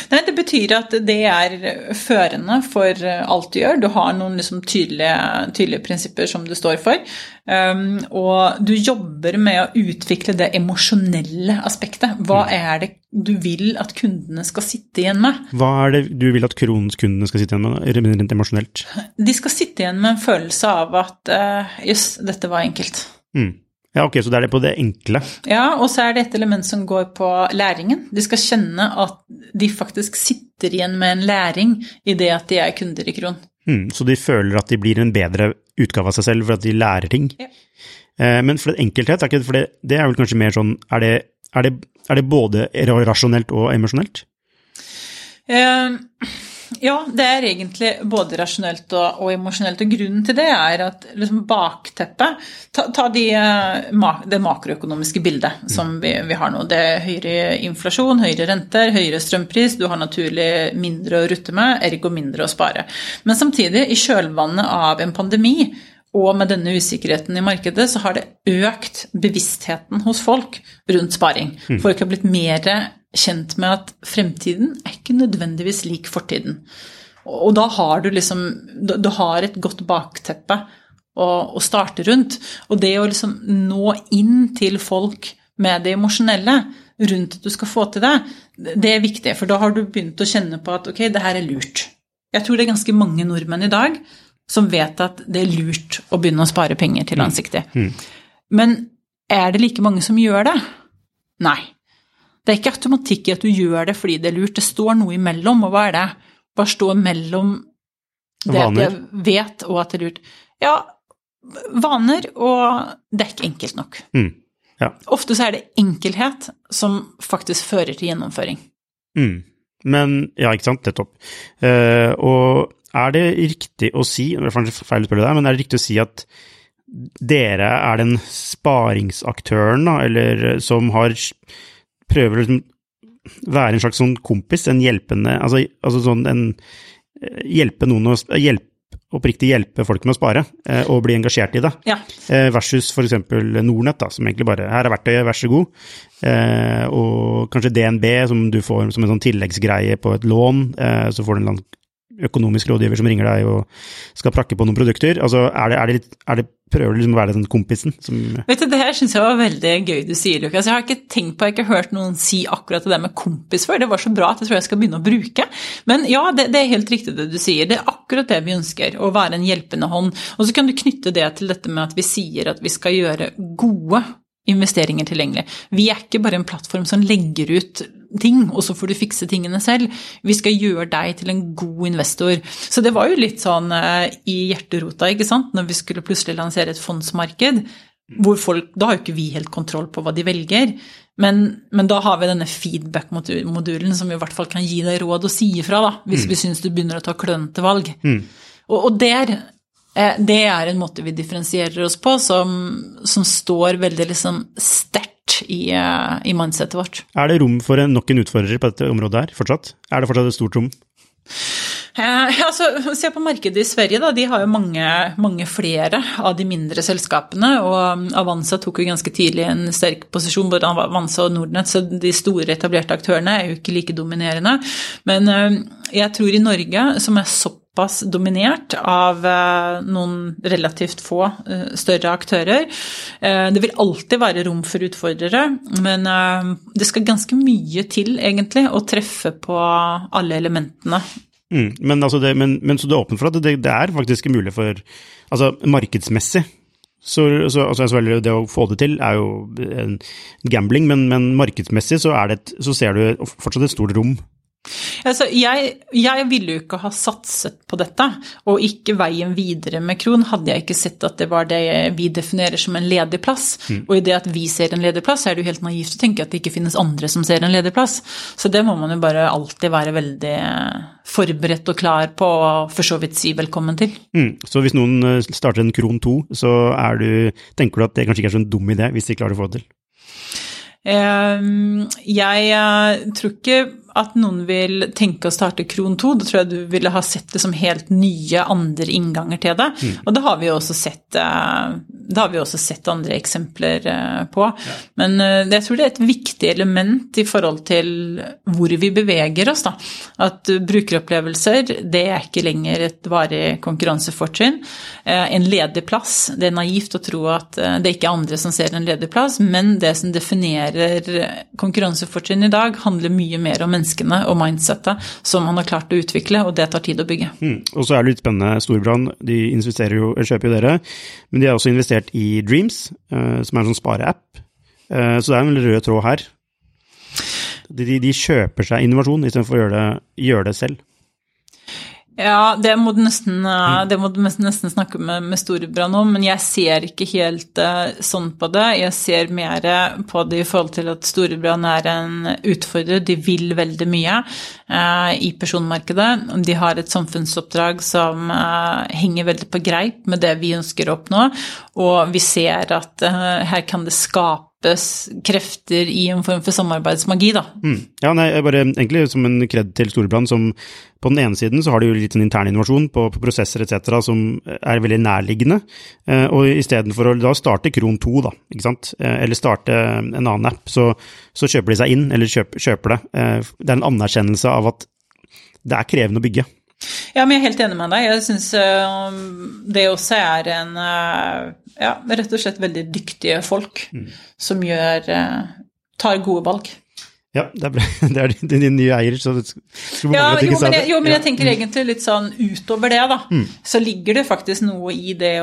Nei, det betyr at det førende for alt du gjør. Du har noen liksom tydelige prinsipper som du står for, og du jobber med å utvikle det emosjonelle aspektet. Hva det du vil at kundene skal sitte igjen med? Hva det du vil at kundene skal sitte igjen med, rent emosjonelt? De skal sitte igjen med en følelse av at, dette var enkelt. Ja, ok, så det det på det enkle. Ja, og så det et element som går på læringen. De skal kjenne at de faktisk sitter igjen med en læring I det at de kunder I Kron. Så de føler at de blir en bedre utgave av seg selv for at de lærer ting. Ja. Men for det enkelthet, for det vel kanskje mer sånn, det både rasjonelt og emosjonelt? Ja, det egentlig både rasjonelt og emosjonelt, og grunnen til det at liksom bakteppet, ta det makroøkonomiske bildet som vi har nå. Det høyere inflasjon, høyere renter, høyere strømpris, du har naturlig mindre å rutte med, ergo mindre å spare. Men samtidig, I kjølvannet av en pandemi, og med denne usikkerheten I markedet, så har det økt bevisstheten hos folk rundt sparing. Folk har blitt mer kjent med at fremtiden ikke nødvendigvis lik fortiden. Og da har du du har et godt bakteppe å starte rundt. Og det å nå inn til folk med det emosjonelle rundt at du skal få til det, det viktig, for da har du begynt å kjenne på at ok, det her lurt. Jeg tror det ganske mange nordmenn I dag som vet at det lurt å begynne å spare penger til langsiktig. Men det like mange som gjør det? Nei. Det ikke automatikk I at du gjør det fordi det lurt. Det står noe imellom, og hva det? Hva står mellom det vaner. At jeg vet og at det lurt? Ja, vaner, og det ikke enkelt nok. Ja. Ofte så det enkelhet som faktisk fører til gjennomføring. Men, ja, ikke sant, det topp. Og det riktig å si, det kanskje feil å spørre deg, men det riktig å si at dere den sparingsaktøren, da, eller som prøver å være en slags sånn kompis, en hjelpende, altså sånn hjelpe noen oppriktig hjelpe folk med å spare, og bli engasjert I det. Ja. Versus for eksempel Nordnet, da, som egentlig bare, her verktøyet, vær så god, og kanskje DNB, som du får som en sånn tilleggsgreie på et lån, så får du en økonomisk rådgiver som ringer deg og skal prakke på noen produkter. Altså, det prøver å være den kompisen som... Vet du, det her synes jeg var veldig gøy du sier, Lukas. Jeg har ikke tenkt på, jeg har ikke hørt noen si akkurat det der med kompis før. Det var så bra at jeg tror jeg skal begynne å bruke. Men ja, det helt riktig det du sier. Det akkurat det vi ønsker, å være en hjelpende hånd. Og så kan du knytte det til dette med at vi sier at vi skal gjøre gode investeringer tilgjengelig. Vi ikke bare en plattform som legger ut ting, og så får du fikse tingene selv. Vi skal gjøre deg til en god investor. Så det var jo litt sånn I hjerterota, ikke sant? Når vi skulle plutselig lansere et fondsmarked, hvor folk, da har jo ikke vi helt kontroll på hva de velger, men da har vi denne feedback-modulen som vi I hvert fall kan gi deg råd og si ifra, da, hvis vi synes du begynner å ta klønete valg. Og det en måte vi differensierer oss på, som står veldig sterkt I mindsetet vårt. Det rom for nok en utfordrer på dette området her, fortsatt? Det fortsatt et stort rom? Se på markedet I Sverige da, de har jo mange flere av de mindre selskapene, og Avanza tok jo ganske tidlig en sterk posisjon, både Avanza og Nordnet, så de store etablerte aktørene jo ikke like dominerende, men jeg tror I Norge, som såpass dominert av noen relativt få større aktører. Det vil alltid være rom for utfordrere, men det skal ganske mye til egentlig å treffe på alle elementene. Men så det åpner for at det faktisk mulig for, altså markedsmessig, så det å få det til jo en gambling, men markedsmessig så ser du fortsatt et stort rom. Altså, jeg ville jo ikke ha satset på dette, og ikke veien videre med Kron, hadde jeg ikke sett at det var det vi definerer som en ledig plass, og I det at vi ser en ledig plass, det jo helt naivt å tenke at det ikke finnes andre som ser en ledig plass, så det må man jo bare alltid være veldig forberedt og klar på, og for så vidt si velkommen til. Så hvis noen starter en Kron 2, så tenker du at det kanskje ikke så en dum idé, hvis de klarer å få det til? Jeg tror ikke at noen vil tenke å starte Kron 2, da tror jeg du ville ha sett det som helt nye andre innganger til det, og det har vi jo også sett det har vi også sett andre eksempler på. Ja. Men jeg tror det et viktig element i forhold til hvor vi beveger oss da. At brukeropplevelser, det ikke lenger et varig konkurransefortrinn. En ledig plass, det naivt å tro at det ikke andre som ser en ledig plass, men det som definerer konkurransefortrinn i dag handler mye mer om menneskene og mindsetet som man har klart å utvikle, og det tar tid å bygge. Og så det litt spennende, Storebrand, de kjøper jo dere, men de har også investert i Dreams, som en sånn spareapp, så det en rød tråd her. De kjøper seg innovasjon i stedet for å gjøre det selv. Ja, det må du nesten snakke med Storebrand om, men jeg ser ikke helt sånn på det. Jeg ser mer på det i forhold til at Storebrand en utfordrer. De vil veldig mye i personmarkedet. De har et samfunnsoppdrag som henger veldig på greip med det vi ønsker å oppnå, og vi ser at her kan det skapes krefter i en form for samarbeidsmagi da. Ja, nei, bare egentlig som en kred til Storebrand, som på den ene siden så har de jo litt en intern innovasjon på prosesser etc. som veldig nærliggende, og i stedet for å da starte Kron 2 da, ikke sant? Eller starte en annen app, så kjøper de seg inn, eller kjøper det. Det en anerkjennelse av at det krevende å bygge. Ja, men jeg helt enig med deg. Jeg synes det også rett og slett veldig dyktige folk som tar gode valg. Ja, det bra. Det din nye eier, så det men jeg tenker egentlig litt sånn utover det da. Så ligger det faktisk noe i det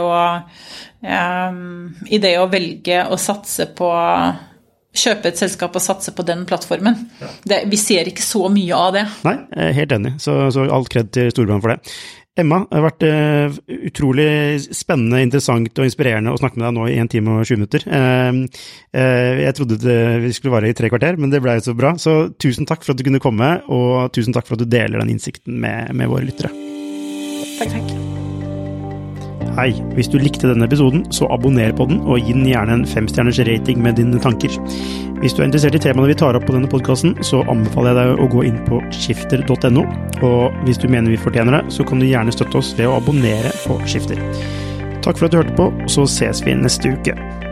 å velge å satse på kjøpe et selskap og satse på den plattformen. Ja. Vi ser ikke så mye av det. Nei, jeg helt enig. Så alt kred til Storebrand for det. Emma, det har vært utrolig spennende, interessant og inspirerende å snakke med deg nå i 1 time og 20 minutter. Jeg trodde vi skulle vare i 3 kvarter, men det ble jo så bra. Så tusen takk for at du kunne komme, og tusen takk for at du deler den innsikten med våre lyttere. Takk. Hei, hvis du likte denne episoden, så abonner på den, og gi den gjerne en 5-stjerners rating med dine tanker. Hvis du interessert i temaene vi tar opp på denne podcasten, så anbefaler jeg deg å gå inn på skifter.no, og hvis du mener vi fortjener det, så kan du gjerne støtte oss ved å abonnere på Skifter. Takk for at du hørte på, så ses vi neste uke.